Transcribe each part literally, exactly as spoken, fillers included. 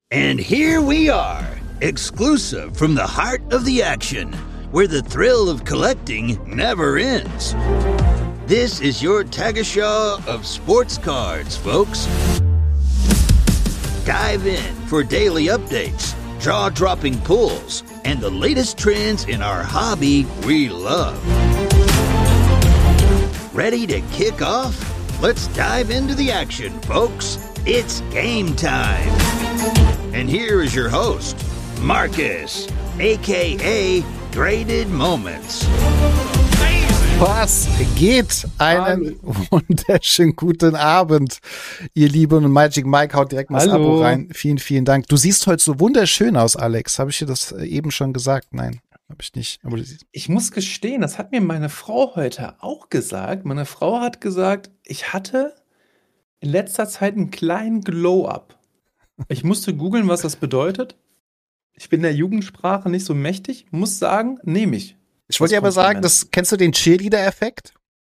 And here we are, exclusive from the heart of the action, where the thrill of collecting never ends. This is your Tagesschau of sports cards, folks. Dive in for daily updates, jaw-dropping pulls, and the latest trends in our hobby we love. Ready to kick off? Let's dive into the action, folks. It's game time. And here is your host, Marcus, aka Graded Moments. Was geht? Einen wunderschönen guten Abend, ihr Lieben. Und Magic Mike haut direkt mal das Hallo. Abo rein. Vielen, vielen Dank. Du siehst heute so wunderschön aus, Alex. Habe ich dir das eben schon gesagt? Nein, habe ich nicht. Aber du siehst. Ich muss gestehen, das hat mir meine Frau heute auch gesagt. Meine Frau hat gesagt, ich hatte in letzter Zeit einen kleinen Glow-Up. Ich musste googeln, was das bedeutet. Ich bin der Jugendsprache nicht so mächtig. Muss sagen, nehme ich. Ich wollte dir aber sagen, das, kennst du den Cheerleader-Effekt?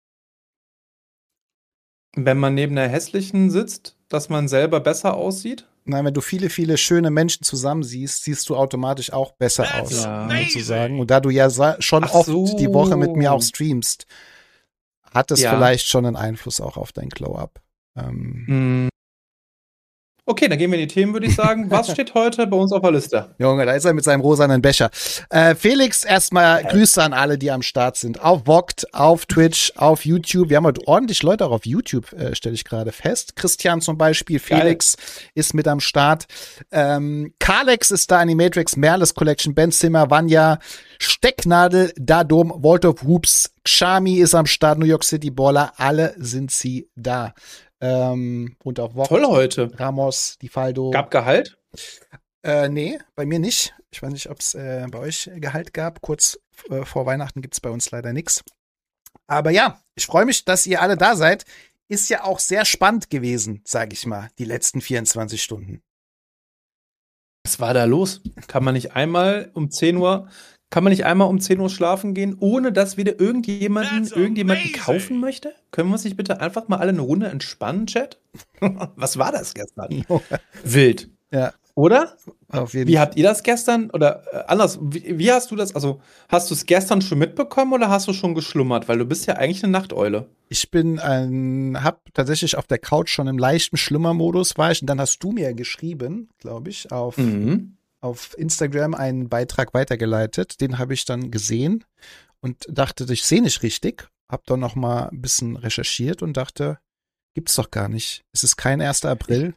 Wenn man neben der Hässlichen sitzt, dass man selber besser aussieht? Nein, wenn du viele, viele schöne Menschen zusammen siehst, siehst du automatisch auch besser That's aus, amazing. sozusagen. Und da du ja sa- schon Ach oft so. die Woche mit mir auch streamst, hat es Ja. vielleicht schon einen Einfluss auch auf dein Glow-Up. Ähm, Hm. Okay, dann gehen wir in die Themen, würde ich sagen. Was steht heute bei uns auf der Liste? Junge, da ist er mit seinem rosanen Becher. Äh, Felix, erstmal Grüße an alle, die am Start sind. Auf Vogt, auf Twitch, auf YouTube. Wir haben heute ordentlich Leute auch auf YouTube, äh, stelle ich gerade fest. Christian zum Beispiel, Felix ist mit am Start. Ähm, Kalex ist da, Animatrix, Merles Collection, Ben Zimmer, Vanya, Stecknadel, Dadom, Vault of Hoops, Xami ist am Start, New York City Baller. Alle sind sie da. Ähm, und auf Vogt. Toll heute. Ramos, Di Faldo. Gab Gehalt? Äh, nee, bei mir nicht. Ich weiß nicht, ob es äh, bei euch Gehalt gab. Kurz äh, vor Weihnachten gibt's bei uns leider nichts. Aber ja, ich freue mich, dass ihr alle da seid. Ist ja auch sehr spannend gewesen, sage ich mal, die letzten vierundzwanzig Stunden. Was war da los? Kann man nicht einmal um zehn Uhr, kann man nicht einmal um zehn Uhr schlafen gehen, ohne dass wieder irgendjemanden, That's irgendjemanden amazing. kaufen möchte? Können wir uns nicht bitte einfach mal alle eine Runde entspannen, Chat? Was war das gestern? Wild. Ja, Oder? auf jeden Wie Fall. habt ihr das gestern? Oder äh, anders, wie, wie hast du das? Also, hast du es gestern schon mitbekommen oder hast du schon geschlummert? Weil du bist ja eigentlich eine Nachteule. Ich bin ein, hab tatsächlich auf der Couch schon im leichten Schlummermodus war ich. Und dann hast du mir geschrieben, glaube ich, auf Mhm. auf Instagram einen Beitrag weitergeleitet. Den habe ich dann gesehen und dachte, ich sehe nicht richtig. Hab dann noch mal ein bisschen recherchiert und dachte, gibt's doch gar nicht. Es ist kein erster April.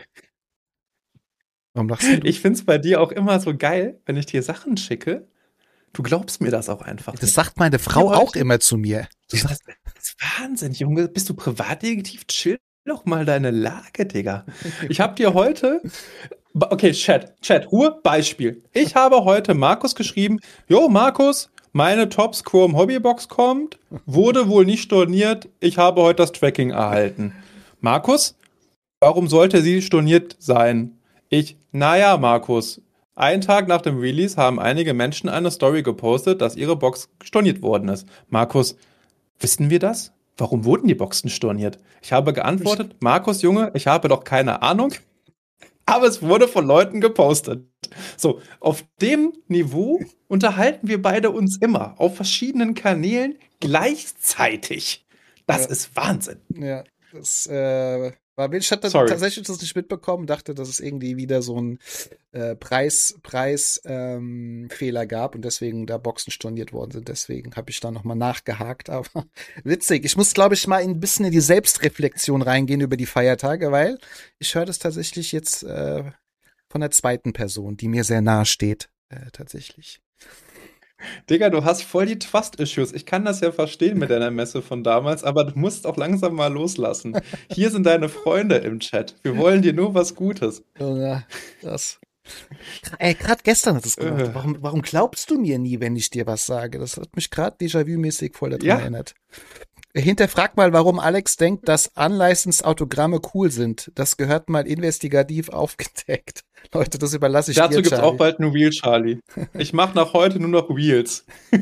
Warum lachst du? Ich finde es bei dir auch immer so geil, wenn ich dir Sachen schicke. Du glaubst mir das auch einfach. Das nicht. sagt meine Frau Ja, auch heute- immer zu mir. Ja, das, das ist Wahnsinn, Junge. Bist du Privatdetektiv? Chill doch mal deine Lage, Digga. Ich habe dir heute. Okay, Chat, Chat, Ruhe, Beispiel. Ich habe heute Markus geschrieben: Jo, Markus, meine Top-Score im Hobbybox kommt, wurde wohl nicht storniert. Ich habe heute das Tracking erhalten. Markus, warum sollte sie storniert sein? Ich, naja, Markus. Einen Tag nach dem Release haben einige Menschen eine Story gepostet, dass ihre Box storniert worden ist. Markus, wissen wir das? Warum wurden die Boxen storniert? Ich habe geantwortet, Markus, Junge, ich habe doch keine Ahnung. Aber es wurde von Leuten gepostet. So, auf dem Niveau unterhalten wir beide uns immer. Auf verschiedenen Kanälen gleichzeitig. Das Ja. ist Wahnsinn. Ja, das äh, war wild. Ich hatte Sorry. tatsächlich das nicht mitbekommen, dachte, dass es irgendwie wieder so ein äh, Preis, Preis ähm, Fehler gab und deswegen da Boxen storniert worden sind. Deswegen habe ich da nochmal nachgehakt. Aber witzig. Ich muss, glaube ich, mal ein bisschen in die Selbstreflexion reingehen über die Feiertage, weil ich höre das tatsächlich jetzt äh, von der zweiten Person, die mir sehr nahe steht, äh, tatsächlich. Digga, du hast voll die Trust-Issues. Ich kann das ja verstehen mit deiner Messe von damals, aber du musst auch langsam mal loslassen. Hier sind deine Freunde im Chat. Wir wollen dir nur was Gutes. Ja, das. Ey, gerade gestern hat es gemacht. Äh. Warum, warum glaubst du mir nie, wenn ich dir was sage? Das hat mich gerade Déjà-vu-mäßig voll daran Ja. erinnert. Hinterfrag mal, warum Alex denkt, dass unlicensed Autogramme cool sind. Das gehört mal investigativ aufgedeckt. Leute, das überlasse ich Dazu dir, gibt es Charlie. auch bald ein Wheel, Charlie. Ich mache nach heute nur noch Wheels.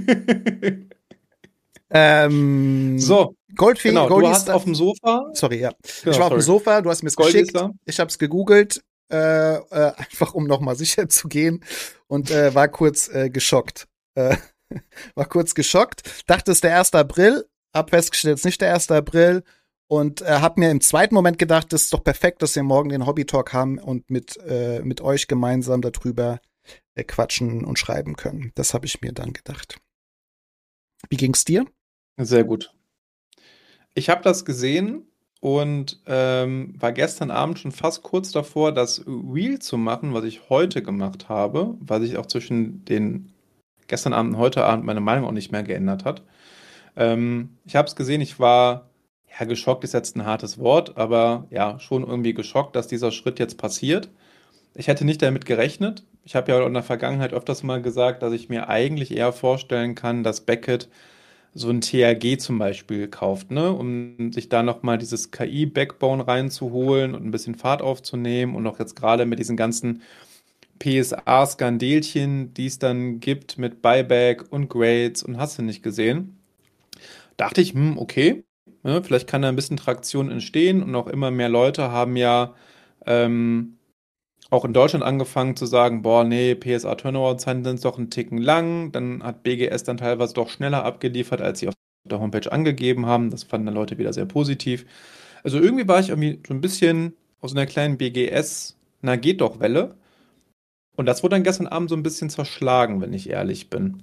Ähm, So, Goldfee, genau, Goldie du ist hast da. auf dem Sofa. Sorry, ja. Genau, ich war auf dem sorry. Sofa, du hast mir es Goldie geschickt. ist da. Ich habe es gegoogelt. äh, äh, einfach um nochmal sicher zu gehen und äh, war kurz äh, geschockt. Äh, war kurz geschockt, dachte, es ist der erste April, hab festgestellt, es ist nicht der erste April und äh, hab mir im zweiten Moment gedacht, das ist doch perfekt, dass wir morgen den Hobby-Talk haben und mit, äh, mit euch gemeinsam darüber äh, quatschen und schreiben können. Das habe ich mir dann gedacht. Wie ging's dir? Sehr gut. Ich habe das gesehen und ähm, war gestern Abend schon fast kurz davor, das Reel zu machen, was ich heute gemacht habe, weil sich auch zwischen den gestern Abend und heute Abend meine Meinung auch nicht mehr geändert hat. Ähm, ich habe es gesehen, ich war, ja, geschockt ist jetzt ein hartes Wort, aber ja, schon irgendwie geschockt, dass dieser Schritt jetzt passiert. Ich hätte nicht damit gerechnet. Ich habe ja auch in der Vergangenheit öfters mal gesagt, dass ich mir eigentlich eher vorstellen kann, dass Beckett so ein T R G zum Beispiel kauft, ne, um sich da nochmal dieses K I-Backbone reinzuholen und ein bisschen Fahrt aufzunehmen und auch jetzt gerade mit diesen ganzen P S A-Skandelchen, die es dann gibt mit Buyback und Grades und hast du nicht gesehen, dachte ich, hm, okay, ne, vielleicht kann da ein bisschen Traktion entstehen und auch immer mehr Leute haben ja ähm, auch in Deutschland angefangen zu sagen, boah, nee, P S A-Turnaround-Zeiten sind doch einen Ticken lang. Dann hat B G S dann teilweise doch schneller abgeliefert, als sie auf der Homepage angegeben haben. Das fanden dann Leute wieder sehr positiv. Also irgendwie war ich irgendwie so ein bisschen aus einer kleinen B G S, na geht doch Welle. Und das wurde dann gestern Abend so ein bisschen zerschlagen, wenn ich ehrlich bin.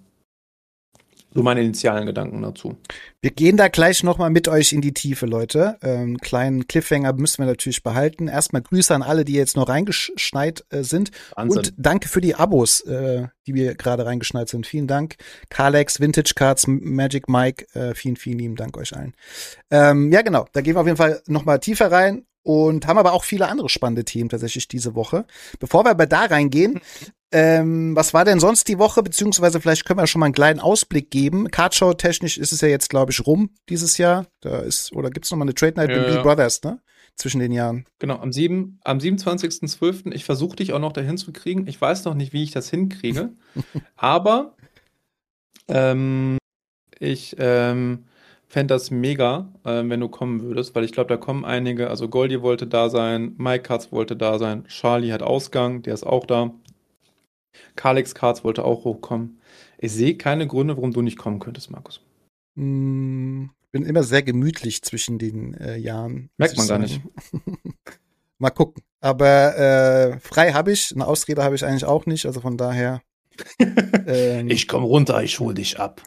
So meine initialen Gedanken dazu. Wir gehen da gleich noch mal mit euch in die Tiefe, Leute. Ähm, kleinen Cliffhanger müssen wir natürlich behalten. Erstmal Grüße an alle, die jetzt noch reingeschneit äh, sind. Wahnsinn. Und danke für die Abos, äh, die wir gerade reingeschneit sind. Vielen Dank. Kalex, Vintage Cards, Magic Mike, äh, vielen, vielen lieben Dank euch allen. Ähm, ja, genau. Da gehen wir auf jeden Fall noch mal tiefer rein und haben aber auch viele andere spannende Themen tatsächlich diese Woche. Bevor wir aber da reingehen, Ähm, was war denn sonst die Woche, beziehungsweise vielleicht können wir schon mal einen kleinen Ausblick geben. Cardshow technisch ist es ja jetzt, glaube ich, rum dieses Jahr. Da ist, oder gibt's noch mal eine Trade Night Ja, mit Lee ja. Brothers, ne? Zwischen den Jahren. Genau, am, sieben, am siebenundzwanzigsten zwölften Ich versuche dich auch noch dahin zu kriegen. Ich weiß noch nicht, wie ich das hinkriege. Aber ähm, ich ähm, fände das mega, ähm, wenn du kommen würdest, weil ich glaube, da kommen einige. Also Goldie wollte da sein, Mike Katz wollte da sein, Charlie hat Ausgang, der ist auch da. Kalex Cards wollte auch hochkommen. Ich sehe keine Gründe, warum du nicht kommen könntest, Markus. Hm, bin immer sehr gemütlich zwischen den äh, Jahren. Merkt man gar nicht. Mal gucken. Aber äh, frei habe ich, eine Ausrede habe ich eigentlich auch nicht, also von daher. ähm, Ich komm runter, ich hol dich ab.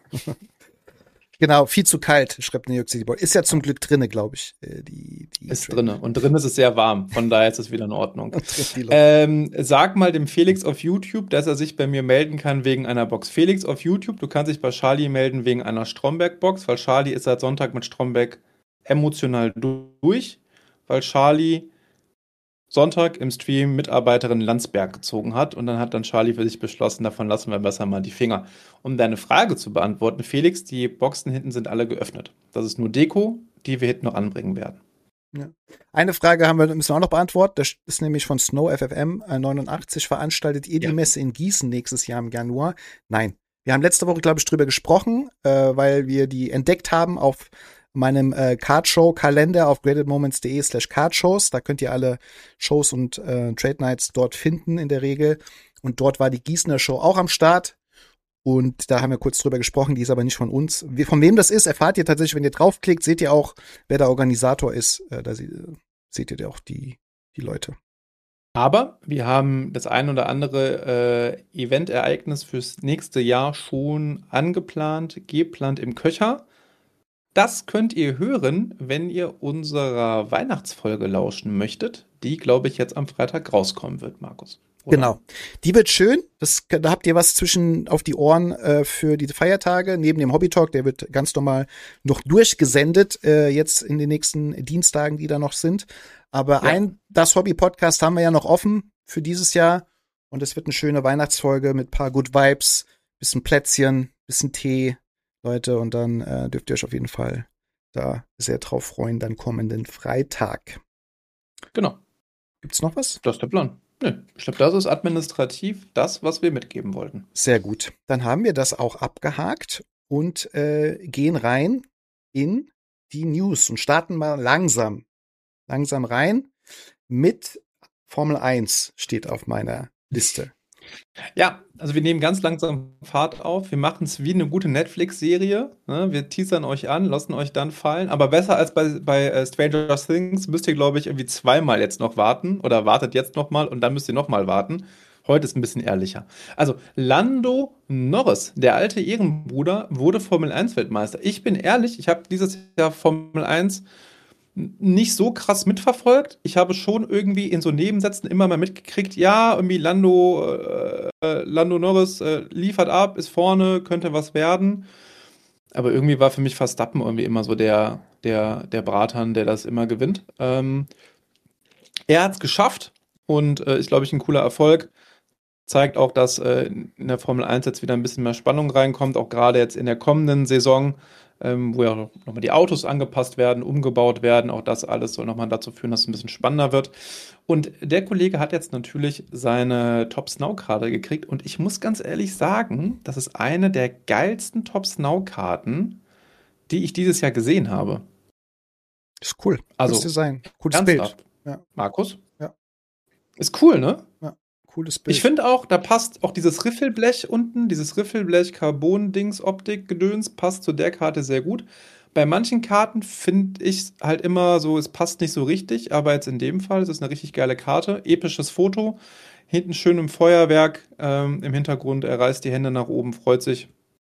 Genau, viel zu kalt, schreibt New York City Boy. Ist ja zum Glück drinne, glaube ich. äh, Die, die Ist Trade. drinne. Und drin ist es sehr warm. Von daher ist es wieder in Ordnung. Die Leute. Ähm, sag mal dem Felix auf YouTube, dass er sich bei mir melden kann wegen einer Box. Felix auf YouTube, du kannst dich bei Charlie melden wegen einer Stromberg-Box, weil Charlie ist seit Sonntag mit Stromberg emotional durch, weil Charlie Sonntag im Stream Mitarbeiterin Landsberg gezogen hat und dann hat dann Charlie für sich beschlossen, davon lassen wir besser mal die Finger. Um deine Frage zu beantworten, Felix, die Boxen hinten sind alle geöffnet. Das ist nur Deko, die wir hinten noch anbringen werden. Ja. Eine Frage haben wir, müssen wir auch noch beantworten. Das ist nämlich von Snow F F M neunundachtzig. Veranstaltet ihr die Ja. Messe in Gießen nächstes Jahr im Januar? Nein. Wir haben letzte Woche, glaube ich, drüber gesprochen, äh, weil wir die entdeckt haben auf meinem äh, Cardshow-Kalender auf gradedmoments.de slash cardshows. Da könnt ihr alle Shows und äh, Trade Nights dort finden in der Regel. Und dort war die Gießener Show auch am Start. Und da haben wir kurz drüber gesprochen, die ist aber nicht von uns. Wie, von wem das ist, erfahrt ihr tatsächlich, wenn ihr draufklickt, seht ihr auch, wer der Organisator ist. Äh, da sie, seht ihr auch die, die Leute. Aber wir haben das ein oder andere äh, Eventereignis fürs nächste Jahr schon angeplant, geplant im Köcher. Das könnt ihr hören, wenn ihr unserer Weihnachtsfolge lauschen möchtet, die, glaube ich, jetzt am Freitag rauskommen wird, Markus. Oder? Genau. Die wird schön. Das, da habt ihr was zwischen auf die Ohren äh, für die Feiertage. Neben dem Hobby Talk, der wird ganz normal noch durchgesendet, äh, jetzt in den nächsten Dienstagen, die da noch sind. Aber Ja. ein, das Hobby-Podcast haben wir ja noch offen für dieses Jahr. Und es wird eine schöne Weihnachtsfolge mit paar Good Vibes, bisschen Plätzchen, bisschen Tee, Leute. Und dann äh, dürft ihr euch auf jeden Fall da sehr drauf freuen, dann kommenden Freitag. Genau, Gibt's noch was? das ist der Plan. Nö, ich glaube, das ist administrativ das, was wir mitgeben wollten. Sehr gut. Dann haben wir das auch abgehakt und äh, gehen rein in die News und starten mal langsam, langsam rein mit Formel eins steht auf meiner Liste. Ja, also wir nehmen ganz langsam Fahrt auf. Wir machen es wie eine gute Netflix-Serie. Ne? Wir teasern euch an, lassen euch dann fallen. Aber besser als bei, bei äh, Stranger Things müsst ihr, glaube ich, irgendwie zweimal jetzt noch warten. Oder wartet jetzt nochmal und dann müsst ihr nochmal warten. Heute ist ein bisschen ehrlicher. Also Lando Norris, der alte Ehrenbruder, wurde Formel eins Weltmeister. Ich bin ehrlich, ich habe dieses Jahr Formel eins nicht so krass mitverfolgt. Ich habe schon irgendwie in so Nebensätzen immer mal mitgekriegt, ja, irgendwie Lando, äh, Lando Norris äh, liefert ab, ist vorne, könnte was werden. Aber irgendwie war für mich Verstappen irgendwie immer so der, der, der Bratan, der das immer gewinnt. Ähm, er hat es geschafft und äh, ist, glaube ich, ein cooler Erfolg. Zeigt auch, dass äh, in der Formel eins jetzt wieder ein bisschen mehr Spannung reinkommt, auch gerade jetzt in der kommenden Saison, ähm, wo ja nochmal die Autos angepasst werden, umgebaut werden. Auch das alles soll nochmal dazu führen, dass es ein bisschen spannender wird. Und der Kollege hat jetzt natürlich seine Top-Snow-Karte gekriegt. Und ich muss ganz ehrlich sagen, das ist eine der geilsten Top-Snow-Karten, die ich dieses Jahr gesehen habe. Ist cool. Also, Müsste sein. Cooles ernsthaft. Bild. Ja. Markus? Ja. Ist cool, ne? Ja. Cooles Bild. Ich finde auch, da passt auch dieses Riffelblech unten, dieses Riffelblech-Carbon-Dings-Optik-Gedöns passt zu der Karte sehr gut. Bei manchen Karten finde ich halt immer so, es passt nicht so richtig, aber jetzt in dem Fall ist es eine richtig geile Karte. Episches Foto, hinten schön im Feuerwerk, ähm, im Hintergrund, er reißt die Hände nach oben, freut sich.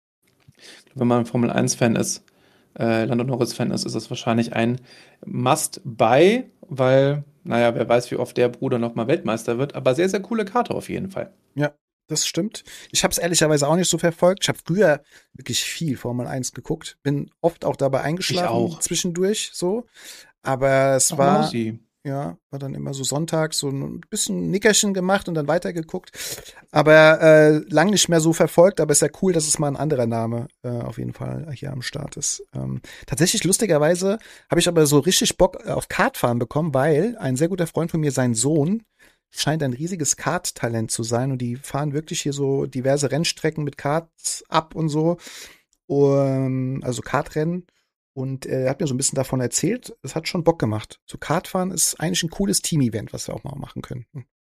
Wenn man ein Formel eins Fan ist, äh, Lando Norris-Fan ist, ist es wahrscheinlich ein Must-Buy, weil, naja, wer weiß, wie oft der Bruder nochmal Weltmeister wird, aber sehr, sehr coole Karte auf jeden Fall. Ja, das stimmt. Ich habe es ehrlicherweise auch nicht so verfolgt. Ich habe früher wirklich viel Formel eins geguckt, bin oft auch dabei eingeschlafen, Ich auch. zwischendurch so, aber es Ach, war, Mausi. ja, war dann immer so sonntags so ein bisschen Nickerchen gemacht und dann weitergeguckt, aber äh, lang nicht mehr so verfolgt, aber ist ja cool, dass es mal ein anderer Name äh, auf jeden Fall hier am Start ist. Ähm, tatsächlich, lustigerweise, habe ich aber so richtig Bock auf Kartfahren bekommen, weil ein sehr guter Freund von mir, sein Sohn, scheint ein riesiges Kart-Talent zu sein und die fahren wirklich hier so diverse Rennstrecken mit Karts ab und so, um, also Kartrennen. Und er hat mir so ein bisschen davon erzählt. Es hat schon Bock gemacht. So Kartfahren ist eigentlich ein cooles Team-Event, was wir auch mal machen können.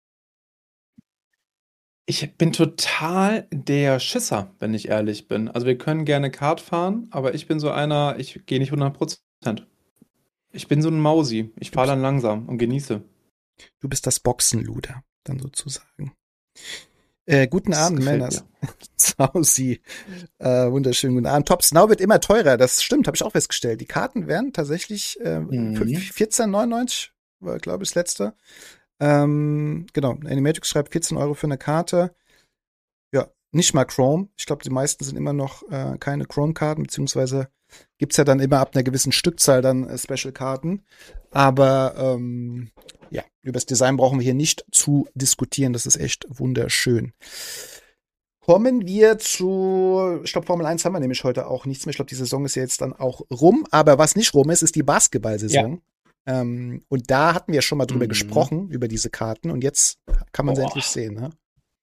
Ich bin total der Schisser, wenn ich ehrlich bin. Also wir können gerne Kart fahren, aber ich bin so einer, ich gehe nicht hundert Prozent. Ich bin so ein Mausi. Ich fahre dann langsam und genieße. Du bist das Boxenluder, dann sozusagen. Äh, guten Das Abend, gefällt Männers. Sausi. Äh, wunderschönen guten Abend. Top Snow wird immer teurer. Das stimmt, habe ich auch festgestellt. Die Karten werden tatsächlich äh, Mhm. vierzehn neunundneunzig, war, glaube ich, das letzte. Ähm, genau, Animatrix schreibt vierzehn Euro für eine Karte. Ja, nicht mal Chrome. Ich glaube, die meisten sind immer noch äh, keine Chrome-Karten, beziehungsweise gibt's ja dann immer ab einer gewissen Stückzahl dann äh, Special-Karten. Aber ähm, ja, über das Design brauchen wir hier nicht zu diskutieren. Das ist echt wunderschön. Kommen wir zu, ich glaube, Formel eins haben wir nämlich heute auch nichts mehr. Ich glaube, die Saison ist ja jetzt dann auch rum. Aber was nicht rum ist, ist die Basketball-Saison. Ähm, und da hatten wir schon mal drüber Mhm. gesprochen, über diese Karten. Und jetzt kann man sie Boah. endlich sehen. Ne?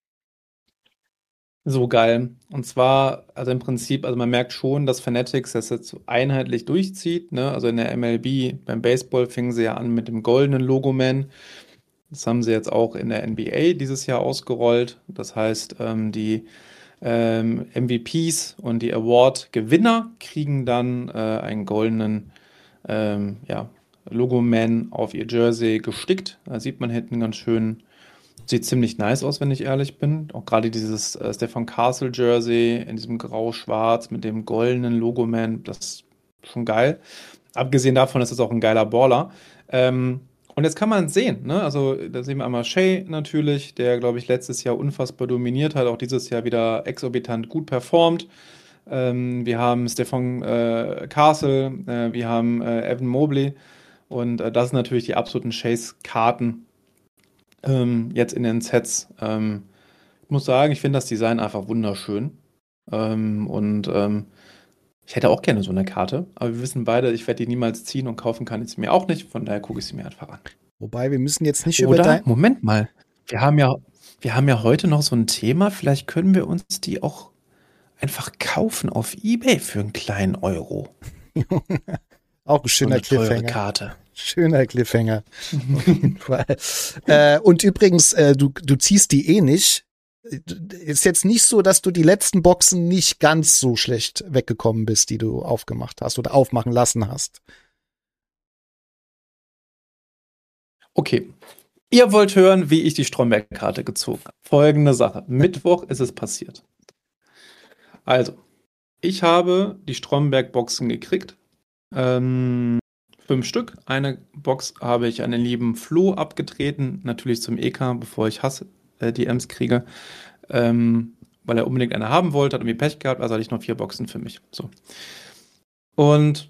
So geil. Und zwar, also im Prinzip, also man merkt schon, dass Fanatics das jetzt so einheitlich durchzieht, ne? Also in der M L B, beim Baseball fingen sie ja an mit dem goldenen Logoman. Das haben sie jetzt auch in der N B A dieses Jahr ausgerollt. Das heißt, ähm, die ähm, M V Ps und die Award-Gewinner kriegen dann äh, einen goldenen ähm, ja, Logoman auf ihr Jersey gestickt. Da sieht man hinten ganz schön. Sieht ziemlich nice aus, wenn ich ehrlich bin. Auch gerade dieses äh, Stefan Castle Jersey in diesem Grau-Schwarz mit dem goldenen Logoman, das ist schon geil. Abgesehen davon ist es auch ein geiler Baller. Ähm, und jetzt kann man sehen, ne? Also da sehen wir einmal Shea natürlich, der, glaube ich, letztes Jahr unfassbar dominiert hat, auch dieses Jahr wieder exorbitant gut performt. Ähm, wir haben Stefan äh, Castle, äh, wir haben äh, Evan Mobley und äh, das sind natürlich die absoluten Chase-Karten. Ähm, jetzt in den Sets. Ähm, ich muss sagen, ich finde das Design einfach wunderschön. Ähm, und ähm, ich hätte auch gerne so eine Karte, aber wir wissen beide, ich werde die niemals ziehen und kaufen kann ich sie mir auch nicht. Von daher gucke ich sie mir einfach an. Wobei, wir müssen jetzt nicht über Oder, dein. Moment mal, wir haben ja, wir haben ja heute noch so ein Thema, vielleicht können wir uns die auch einfach kaufen auf eBay für einen kleinen Euro. Auch ein So schöner eine teure Cliffhanger. Karte. Schöner Cliffhanger. Auf jeden Fall. Äh, und übrigens, äh, du, du ziehst die eh nicht. Ist jetzt nicht so, dass du die letzten Boxen nicht ganz so schlecht weggekommen bist, die du aufgemacht hast oder aufmachen lassen hast. Okay. Ihr wollt hören, wie ich die Stromberg-Karte gezogen habe. Folgende Sache. Mittwoch ist es passiert. Also, ich habe die Stromberg-Boxen gekriegt. Ähm, fünf Stück. Eine Box habe ich an den lieben Flo abgetreten. Natürlich zum E K, bevor ich Hass äh, D Ms kriege. Ähm, weil er unbedingt eine haben wollte, hat irgendwie Pech gehabt. Also hatte ich noch vier Boxen für mich. So. Und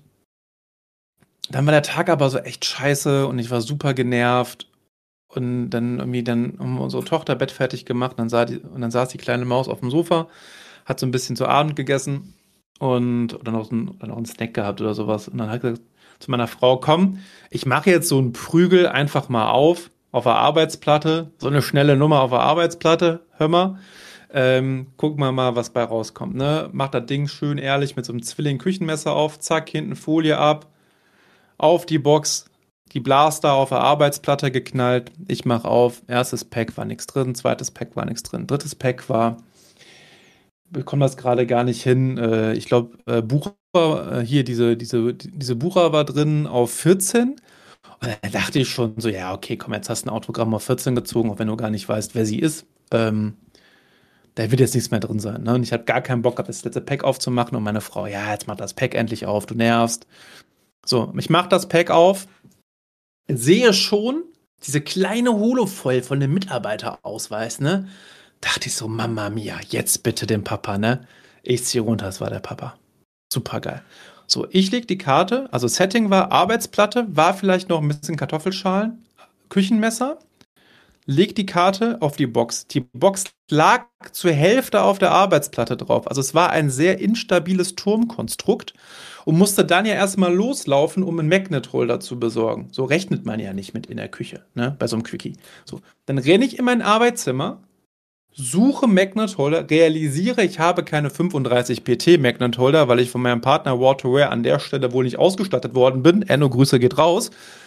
dann war der Tag aber so echt scheiße und ich war super genervt. Und dann irgendwie dann haben wir unsere Tochter Bett fertig gemacht. Dann sah die, und dann saß die kleine Maus auf dem Sofa, hat so ein bisschen zu Abend gegessen und oder noch, ein, oder noch einen Snack gehabt oder sowas. Und dann hat gesagt zu meiner Frau, komm, ich mache jetzt so einen Prügel einfach mal auf, auf der Arbeitsplatte. So eine schnelle Nummer auf der Arbeitsplatte, hör mal. Ähm, guck mal mal, was bei rauskommt. Ne? Mach das Ding schön ehrlich mit so einem Zwilling-Küchenmesser auf, zack, hinten Folie ab, auf die Box, die Blaster auf der Arbeitsplatte geknallt. Ich mach auf. Erstes Pack war nichts drin, zweites Pack war nichts drin, drittes Pack war, ich bekomme das gerade gar nicht hin. Äh, ich glaube, äh, Bucher, äh, hier diese, diese, diese Bucher war drin auf vierzehn. Und da dachte ich schon so, ja, okay, komm, jetzt hast du ein Autogramm auf vierzehn gezogen, auch wenn du gar nicht weißt, wer sie ist. Ähm, da wird jetzt nichts mehr drin sein. Ne? Und ich hatte gar keinen Bock, das letzte Pack aufzumachen. Und meine Frau, ja, jetzt mach das Pack endlich auf, du nervst. So, ich mach das Pack auf, sehe schon diese kleine Holofoil von dem Mitarbeiterausweis, ne? Dachte ich so, Mama mia, jetzt bitte den Papa, ne? Ich ziehe runter, das war der Papa. Super geil. So, ich leg die Karte, also Setting war Arbeitsplatte, war vielleicht noch ein bisschen Kartoffelschalen, Küchenmesser, leg die Karte auf die Box. Die Box lag zur Hälfte auf der Arbeitsplatte drauf. Also es war ein sehr instabiles Turmkonstrukt und musste dann ja erstmal loslaufen, um einen Magnet-Holder zu besorgen. So rechnet man ja nicht mit in der Küche, ne, bei so einem Quickie. So, dann renne ich in mein Arbeitszimmer, suche Magnet-Holder, realisiere, ich habe keine fünfunddreißig P T Magnet-Holder, weil ich von meinem Partner Waterware an der Stelle wohl nicht ausgestattet worden bin. Enno, Grüße geht raus.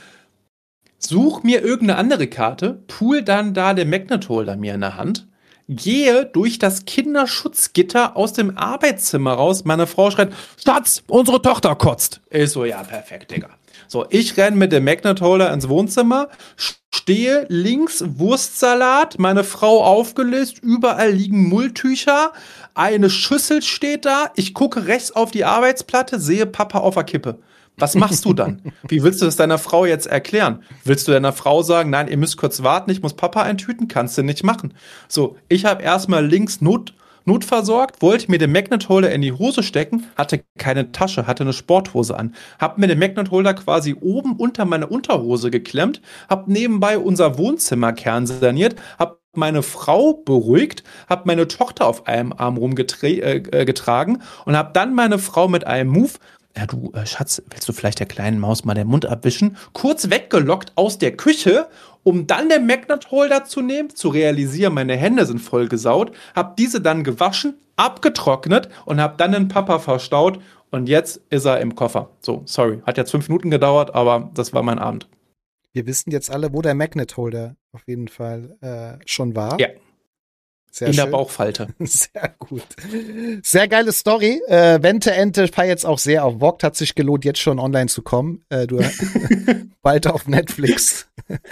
Such mir irgendeine andere Karte, pool dann da den Magnet-Holder mir in der Hand, gehe durch das Kinderschutzgitter aus dem Arbeitszimmer raus. Meine Frau schreit, Schatz, unsere Tochter kotzt. Ich so, ja, perfekt, Digga. So, ich renne mit dem Magnet-Holder ins Wohnzimmer, stehe links Wurstsalat, meine Frau aufgelöst, überall liegen Mulltücher, eine Schüssel steht da, ich gucke rechts auf die Arbeitsplatte, sehe Papa auf der Kippe. Was machst du dann? Wie willst du das deiner Frau jetzt erklären? Willst du deiner Frau sagen, nein, ihr müsst kurz warten, ich muss Papa eintüten? Kannst du nicht machen. So, ich habe erstmal links Not, notversorgt, wollte mir den Magnet-Holder in die Hose stecken, hatte keine Tasche, hatte eine Sporthose an. Hab mir den Magnet-Holder quasi oben unter meine Unterhose geklemmt, hab nebenbei unser Wohnzimmerkern saniert, hab meine Frau beruhigt, hab meine Tochter auf einem Arm rumgetragen und hab dann meine Frau mit einem Move, ja, du, äh, Schatz, willst du vielleicht der kleinen Maus mal den Mund abwischen? Kurz weggelockt aus der Küche, um dann den Magnet-Holder zu nehmen, zu realisieren, meine Hände sind voll gesaut, hab diese dann gewaschen, abgetrocknet und hab dann den Papa verstaut und jetzt ist er im Koffer. So, sorry, hat jetzt fünf Minuten gedauert, aber das war mein Abend. Wir wissen jetzt alle, wo der Magnet-Holder auf jeden Fall äh, schon war. Ja. Sehr in schön. Der Bauchfalte. Sehr gut. Sehr geile Story. Äh, Wente Ente feiert jetzt auch sehr auf Vogt. Hat sich gelohnt, jetzt schon online zu kommen. Äh, du bald auf Netflix.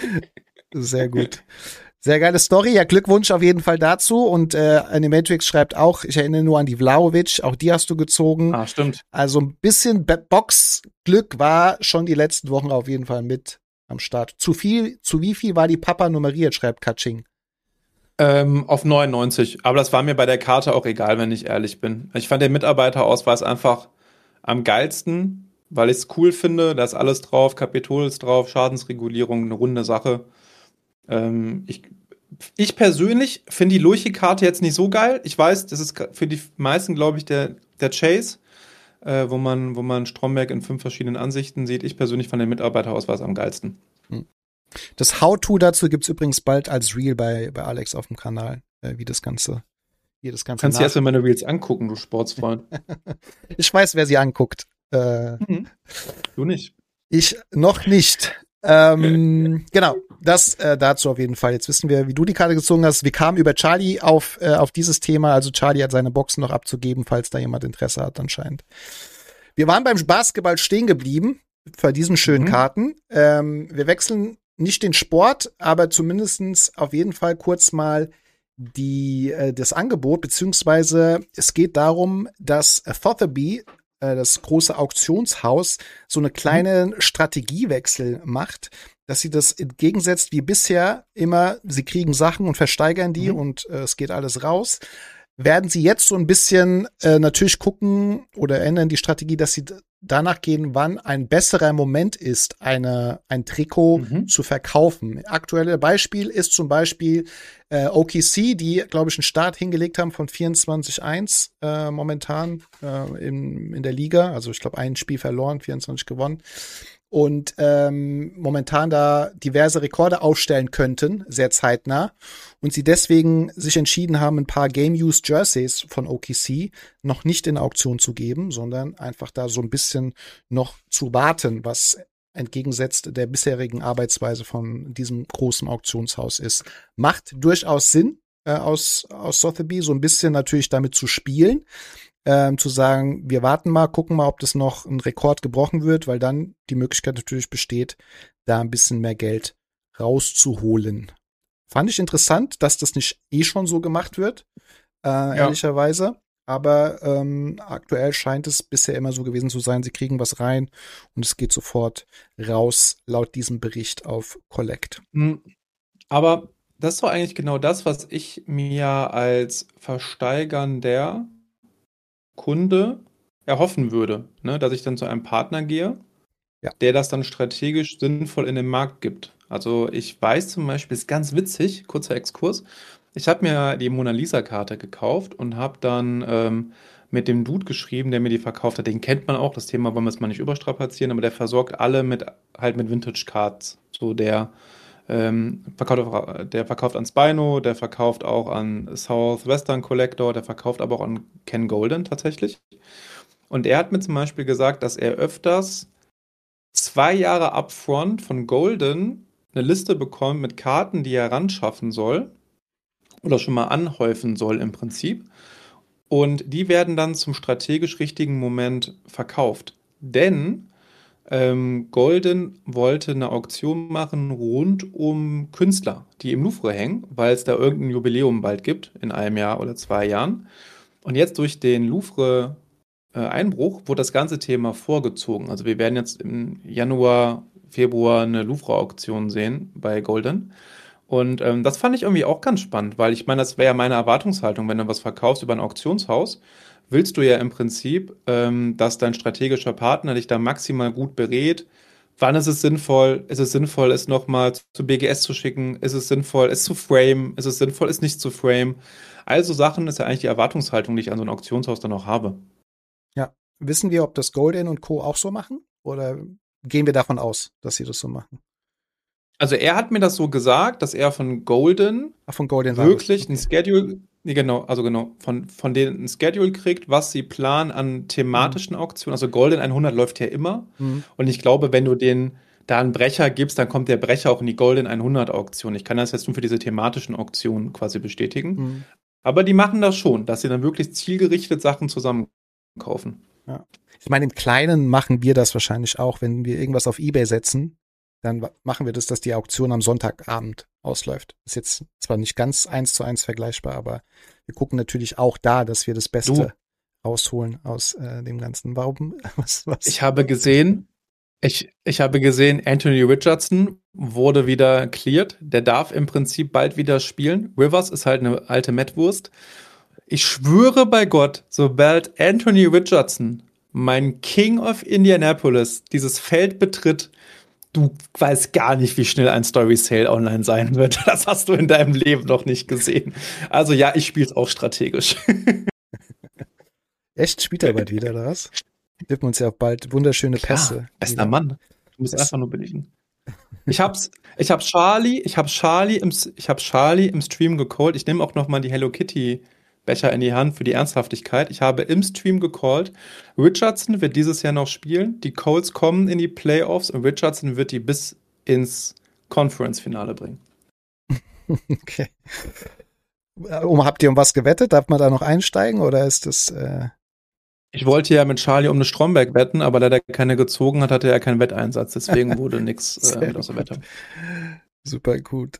Sehr gut. Sehr geile Story. Ja, Glückwunsch auf jeden Fall dazu. Und äh, Animatrix schreibt auch, ich erinnere nur an die Vlahovic, auch die hast du gezogen. Ah, stimmt. Also ein bisschen Box-Glück war schon die letzten Wochen auf jeden Fall mit am Start. Zu viel, zu wie viel war die Papa nummeriert, schreibt Katsching. Ähm, auf neunundneunzig. Aber das war mir bei der Karte auch egal, wenn ich ehrlich bin. Ich fand den Mitarbeiterausweis einfach am geilsten, weil ich es cool finde. Da ist alles drauf, Kapitol ist drauf, Schadensregulierung, eine runde Sache. Ähm, ich, ich persönlich finde die Lurchi-Karte jetzt nicht so geil. Ich weiß, das ist für die meisten, glaube ich, der, der Chase, äh, wo man, wo man Stromberg in fünf verschiedenen Ansichten sieht. Ich persönlich fand den Mitarbeiterausweis am geilsten. Hm. Das How-To dazu gibt's übrigens bald als Reel bei, bei Alex auf dem Kanal, äh, wie das Ganze, wie das Ganze. Du kannst dir erst mal meine Reels angucken, du Sportsfreund. Ich weiß, wer sie anguckt. Äh, mhm. Du nicht. Ich noch nicht. Ähm, genau, das äh, dazu auf jeden Fall. Jetzt wissen wir, wie du die Karte gezogen hast. Wir kamen über Charlie auf, äh, auf dieses Thema. Also Charlie hat seine Boxen noch abzugeben, falls da jemand Interesse hat anscheinend. Wir waren beim Basketball stehen geblieben, bei diesen schönen mhm. Karten. Ähm, wir wechseln nicht den Sport, aber zumindestens auf jeden Fall kurz mal die, äh, das Angebot, beziehungsweise es geht darum, dass Sotheby, das große Auktionshaus, so eine kleine mhm. Strategiewechsel macht, dass sie das entgegensetzt wie bisher immer, sie kriegen Sachen und versteigern die mhm. und äh, es geht alles raus. Werden sie jetzt so ein bisschen äh, natürlich gucken oder ändern die Strategie, dass sie danach gehen, wann ein besserer Moment ist, eine, ein Trikot mhm. zu verkaufen. Aktuelle Beispiel ist zum Beispiel äh, O K C, die, glaube ich, einen Start hingelegt haben von vierundzwanzig eins äh, momentan äh, in, in der Liga. Also ich glaube, ein Spiel verloren, vierundzwanzig gewonnen. Und ähm, momentan da diverse Rekorde aufstellen könnten, sehr zeitnah. Und sie deswegen sich entschieden haben, ein paar Game-Used Jerseys von O K C noch nicht in Auktion zu geben, sondern einfach da so ein bisschen noch zu warten, was entgegensetzt der bisherigen Arbeitsweise von diesem großen Auktionshaus ist. Macht durchaus Sinn, äh, aus, aus Sotheby so ein bisschen natürlich damit zu spielen. Ähm, zu sagen, wir warten mal, gucken mal, ob das noch ein Rekord gebrochen wird, weil dann die Möglichkeit natürlich besteht, da ein bisschen mehr Geld rauszuholen. Fand ich interessant, dass das nicht eh schon so gemacht wird, äh, ja. ehrlicherweise. Aber ähm, aktuell scheint es bisher immer so gewesen zu sein, sie kriegen was rein und es geht sofort raus, laut diesem Bericht auf Collect. Aber das ist doch eigentlich genau das, was ich mir als versteigernder Kunde erhoffen würde, ne? Dass ich dann zu einem Partner gehe, ja. der das dann strategisch sinnvoll in den Markt gibt. Also ich weiß zum Beispiel, ist ganz witzig, kurzer Exkurs, ich habe mir die Mona Lisa-Karte gekauft und habe dann ähm, mit dem Dude geschrieben, der mir die verkauft hat. Den kennt man auch, das Thema wollen wir jetzt mal nicht überstrapazieren, aber der versorgt alle mit halt mit Vintage-Cards. So der Ähm, verkauft, der verkauft an Spino, der verkauft auch an Southwestern Collector, der verkauft aber auch an Ken Golden tatsächlich. Und er hat mir zum Beispiel gesagt, dass er öfters zwei Jahre upfront von Golden eine Liste bekommt mit Karten, die er ranschaffen soll oder schon mal anhäufen soll im Prinzip. Und die werden dann zum strategisch richtigen Moment verkauft. Denn Ähm, Golden wollte eine Auktion machen rund um Künstler, die im Louvre hängen, weil es da irgendein Jubiläum bald gibt, in einem Jahr oder zwei Jahren. Und jetzt durch den Louvre-Einbruch wurde das ganze Thema vorgezogen. Also wir werden jetzt im Januar, Februar eine Louvre-Auktion sehen bei Golden. Und ähm, das fand ich irgendwie auch ganz spannend, weil ich meine, das wäre ja meine Erwartungshaltung, wenn du was verkaufst über ein Auktionshaus, willst du ja im Prinzip, ähm, dass dein strategischer Partner dich da maximal gut berät. Wann ist es sinnvoll? Ist es sinnvoll, es nochmal zu B G S zu schicken? Ist es sinnvoll, es zu framen? Ist es sinnvoll, es nicht zu framen? Also Sachen ist ja eigentlich die Erwartungshaltung, die ich an so ein Auktionshaus dann auch habe. Ja. Wissen wir, ob das Golden und Co. auch so machen? Oder gehen wir davon aus, dass sie das so machen? Also er hat mir das so gesagt, dass er von Golden, Ach, von Golden wirklich okay. ein Schedule, nee, genau, also genau, von, von denen ein Schedule kriegt, was sie planen an thematischen mhm. Auktionen. Also Golden hundert läuft ja immer. Mhm. Und ich glaube, wenn du den da einen Brecher gibst, dann kommt der Brecher auch in die Golden hundert Auktion. Ich kann das jetzt nur für diese thematischen Auktionen quasi bestätigen. Mhm. Aber die machen das schon, dass sie dann wirklich zielgerichtet Sachen zusammen kaufen. Ja. Ich meine, im Kleinen machen wir das wahrscheinlich auch, wenn wir irgendwas auf eBay setzen. Dann machen wir das, dass die Auktion am Sonntagabend ausläuft. Ist jetzt zwar nicht ganz eins zu eins vergleichbar, aber wir gucken natürlich auch da, dass wir das Beste du. rausholen aus äh, dem Ganzen. Warum? Was, was? Ich habe gesehen, ich, ich habe gesehen, Anthony Richardson wurde wieder cleared. Der darf im Prinzip bald wieder spielen. Rivers ist halt eine alte Mettwurst. Ich schwöre bei Gott, sobald Anthony Richardson, mein King of Indianapolis, dieses Feld betritt, du weißt gar nicht, wie schnell ein Story Sale online sein wird. Das hast du in deinem Leben noch nicht gesehen. Also ja, ich spiele es auch strategisch. Echt? Spielt er bald wieder, oder was? Tippen uns ja bald wunderschöne Klar, Pässe. Bester wieder. Mann. Du musst das einfach nur beliefern. Ich hab's, ich hab Charlie, ich hab Charlie im, ich hab Charlie im Stream gecallt. Ich nehme auch noch mal die Hello Kitty Becher in die Hand für die Ernsthaftigkeit. Ich habe im Stream gecallt, Richardson wird dieses Jahr noch spielen, die Colts kommen in die Playoffs und Richardson wird die bis ins Conference-Finale bringen. Okay. Um, habt ihr um was gewettet? Darf man da noch einsteigen oder ist das... Äh Ich wollte ja mit Charlie um eine Stromberg wetten, aber da der keine gezogen hat, hatte er keinen Wetteinsatz. Deswegen wurde nichts äh, mit aus der Wette. Super gut.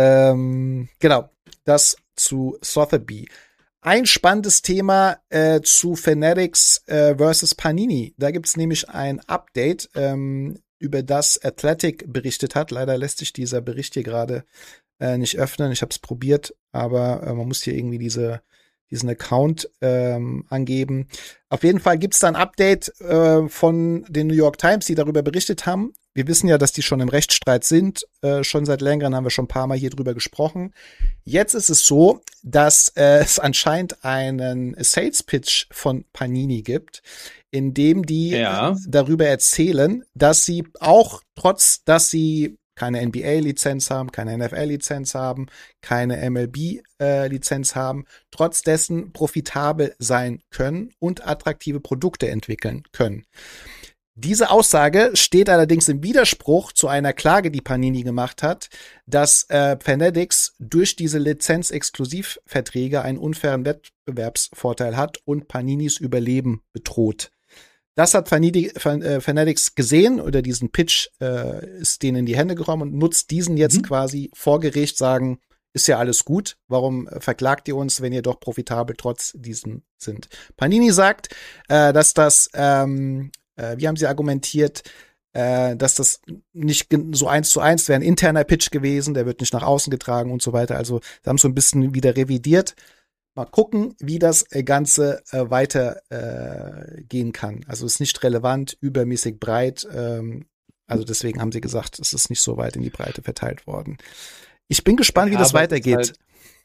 Ähm, genau, das zu Sotheby. Ein spannendes Thema äh, zu Fanatics äh, versus Panini. Da gibt's nämlich ein Update, ähm, über das Athletic berichtet hat. Leider lässt sich dieser Bericht hier gerade äh, nicht öffnen. Ich habe es probiert, aber äh, man muss hier irgendwie diese diesen Account ähm, angeben. Auf jeden Fall gibt's da ein Update äh, von den New York Times, die darüber berichtet haben. Wir wissen ja, dass die schon im Rechtsstreit sind. Äh, schon seit längerem haben wir schon ein paar Mal hier drüber gesprochen. Jetzt ist es so, dass äh, es anscheinend einen Sales Pitch von Panini gibt, in dem die Ja. darüber erzählen, dass sie auch trotz, dass sie keine N B A-Lizenz haben, keine N F L-Lizenz haben, keine M L B-Lizenz haben, trotz dessen profitabel sein können und attraktive Produkte entwickeln können. Diese Aussage steht allerdings im Widerspruch zu einer Klage, die Panini gemacht hat, dass äh, Fanatics durch diese Lizenz-Exklusivverträge einen unfairen Wettbewerbsvorteil hat und Paninis Überleben bedroht. Das hat Fanidi, Fan, äh, Fanatics gesehen oder diesen Pitch äh, ist denen in die Hände gekommen und nutzt diesen jetzt mhm. quasi vor Gericht, sagen, ist ja alles gut, warum äh, verklagt ihr uns, wenn ihr doch profitabel trotz diesem sind. Panini sagt, äh, dass das, ähm, äh, wie haben sie argumentiert, äh, dass das nicht so eins zu eins wäre ein interner Pitch gewesen, der wird nicht nach außen getragen und so weiter. Also sie haben so ein bisschen wieder revidiert. Mal gucken, wie das Ganze äh, weiter äh, gehen kann. Also ist nicht relevant, übermäßig breit. Ähm, also deswegen haben sie gesagt, es ist nicht so weit in die Breite verteilt worden. Ich bin gespannt, ja, wie das weitergeht. Halt,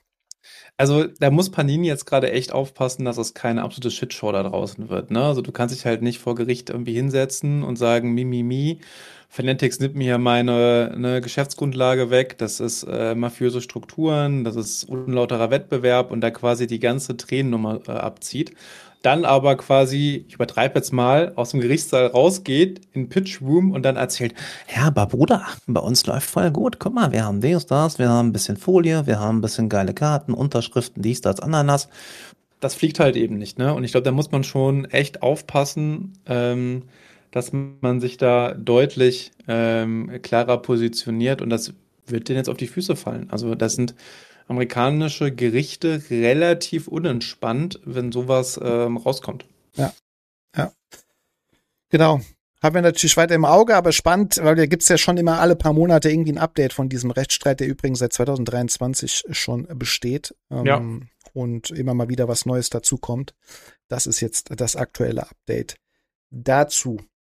also da muss Panini jetzt gerade echt aufpassen, dass es keine absolute Shitshow da draußen wird. Ne? Also du kannst dich halt nicht vor Gericht irgendwie hinsetzen und sagen, mi, mi, mi. Fanatics nimmt mir hier meine ne, Geschäftsgrundlage weg, das ist äh, mafiöse Strukturen, das ist unlauterer Wettbewerb und da quasi die ganze Tränennummer äh, abzieht. Dann aber quasi, ich übertreibe jetzt mal, aus dem Gerichtssaal rausgeht, in den Pitch Room und dann erzählt, ja, aber Bruder, bei uns läuft voll gut, guck mal, wir haben dies, das, wir haben ein bisschen Folie, wir haben ein bisschen geile Karten, Unterschriften, dies, das, Ananas. Das fliegt halt eben nicht, ne? Und ich glaube, da muss man schon echt aufpassen, ähm, dass man sich da deutlich ähm, klarer positioniert und das wird denen jetzt auf die Füße fallen. Also das sind amerikanische Gerichte relativ unentspannt, wenn sowas ähm, rauskommt. Ja, ja. Genau. Haben wir natürlich weiter im Auge, aber spannend, weil da gibt's ja schon immer alle paar Monate irgendwie ein Update von diesem Rechtsstreit, der übrigens seit zwanzig dreiundzwanzig schon besteht. Ähm, ja. Und immer mal wieder was Neues dazukommt. Das ist jetzt das aktuelle Update dazu.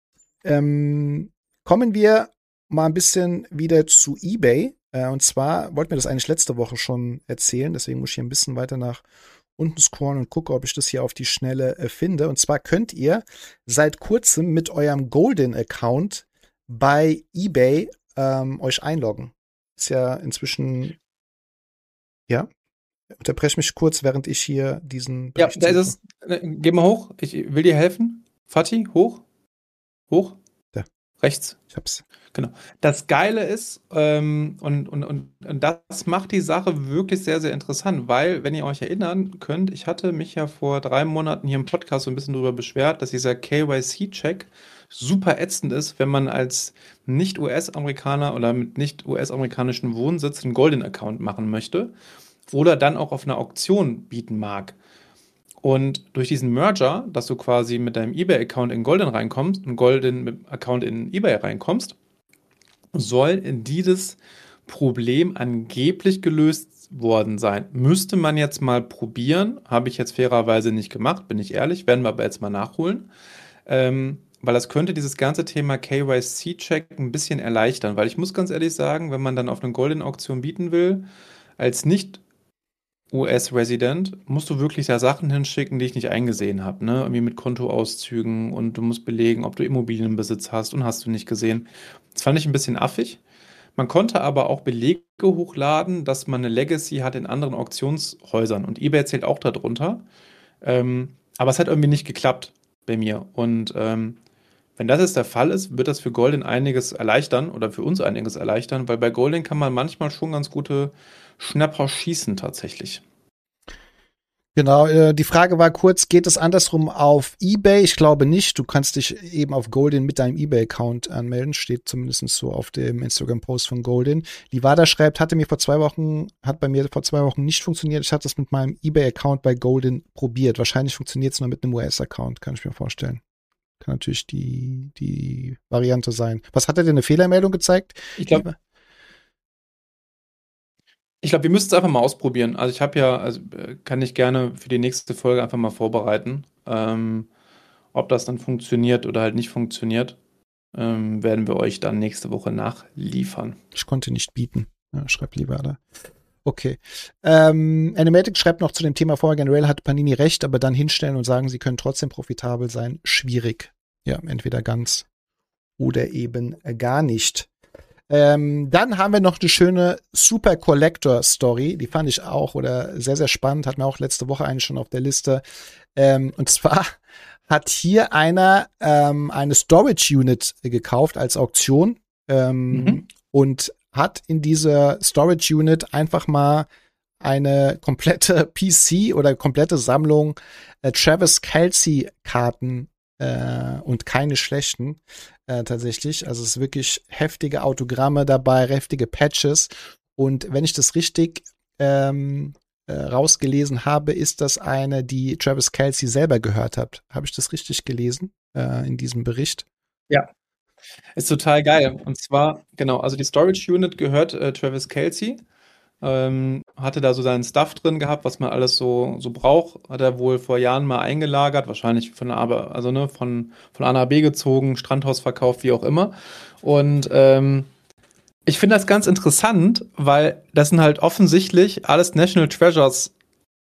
Ähm, kommen wir mal ein bisschen wieder zu eBay. Äh, und zwar wollten wir das eigentlich letzte Woche schon erzählen. Deswegen muss ich hier ein bisschen weiter nach unten scrollen und gucke, ob ich das hier auf die Schnelle äh, finde. Und zwar könnt ihr seit kurzem mit eurem Golden-Account bei eBay ähm, euch einloggen. Ist ja inzwischen, ja, unterbreche mich kurz, während ich hier diesen Ja, Bericht da ist es. Geh mal hoch. Ich will dir helfen. Fatih, hoch. Hoch. Ja. Rechts. Ich hab's. Genau. Das Geile ist, ähm, und, und, und, und das macht die Sache wirklich sehr, sehr interessant, weil, wenn ihr euch erinnern könnt, ich hatte mich ja vor drei Monaten hier im Podcast so ein bisschen darüber beschwert, dass dieser K Y C-Check super ätzend ist, wenn man als Nicht-U S-Amerikaner oder mit nicht-U S-amerikanischen Wohnsitz einen Golden-Account machen möchte oder dann auch auf einer Auktion bieten mag. Und durch diesen Merger, dass du quasi mit deinem eBay-Account in Golden reinkommst und Golden mit dem Account in eBay reinkommst, soll dieses Problem angeblich gelöst worden sein. Müsste man jetzt mal probieren, habe ich jetzt fairerweise nicht gemacht, bin ich ehrlich, werden wir aber jetzt mal nachholen, ähm, weil das könnte dieses ganze Thema K Y C-Check ein bisschen erleichtern, weil ich muss ganz ehrlich sagen, wenn man dann auf eine Golden-Auktion bieten will, als nicht U S-Resident, musst du wirklich da Sachen hinschicken, die ich nicht eingesehen habe, ne? Irgendwie mit Kontoauszügen und du musst belegen, ob du Immobilienbesitz hast und hast du nicht gesehen. Das fand ich ein bisschen affig. Man konnte aber auch Belege hochladen, dass man eine Legacy hat in anderen Auktionshäusern. Und eBay zählt auch darunter. Ähm, aber es hat irgendwie nicht geklappt bei mir. Und ähm, wenn das jetzt der Fall ist, wird das für Goldin einiges erleichtern oder für uns einiges erleichtern, weil bei Goldin kann man manchmal schon ganz gute Schnapper schießen tatsächlich. Genau, äh, die Frage war kurz, geht es andersrum auf eBay? Ich glaube nicht. Du kannst dich eben auf Goldin mit deinem eBay-Account anmelden. Steht zumindest so auf dem Instagram-Post von Goldin. Livada schreibt, hatte mir vor zwei Wochen, hat bei mir vor zwei Wochen nicht funktioniert. Ich hatte das mit meinem eBay-Account bei Goldin probiert. Wahrscheinlich funktioniert es nur mit einem U S-Account, kann ich mir vorstellen. Kann natürlich die, die Variante sein. Was hat er dir eine Fehlermeldung gezeigt? Ich glaube, Ich glaube, wir müssen es einfach mal ausprobieren. Also ich habe ja, also äh, kann ich gerne für die nächste Folge einfach mal vorbereiten. Ähm, ob das dann funktioniert oder halt nicht funktioniert, ähm, werden wir euch dann nächste Woche nachliefern. Ich konnte nicht bieten. Ja, schreibt Livada. Okay. Ähm, Animatic schreibt noch zu dem Thema vorher, generell hat Panini recht, aber dann hinstellen und sagen, sie können trotzdem profitabel sein, schwierig. Ja, entweder ganz oder eben gar nicht. Ähm, dann haben wir noch eine schöne Super Collector Story, die fand ich auch oder sehr, sehr spannend, hatten wir auch letzte Woche eigentlich schon auf der Liste. Ähm, und zwar hat hier einer ähm, eine Storage Unit gekauft als Auktion ähm, mhm. und hat in dieser Storage Unit einfach mal eine komplette P C oder komplette Sammlung äh, Travis Kelce Karten äh, und keine schlechten äh, tatsächlich. Also es ist wirklich heftige Autogramme dabei, heftige Patches. Und wenn ich das richtig ähm, äh, rausgelesen habe, ist das eine, die Travis Kelce selber gehört hat. Habe ich das richtig gelesen äh, in diesem Bericht? Ja. Ist total geil. Und zwar, genau, also die Storage Unit gehört äh, Travis Kelce. Ähm, hatte da so seinen Stuff drin gehabt, was man alles so, so braucht. Hat er wohl vor Jahren mal eingelagert, wahrscheinlich von A, also, ne, von, von A nach B gezogen, Strandhaus verkauft, wie auch immer. Und ähm, ich finde das ganz interessant, weil das sind halt offensichtlich alles National Treasures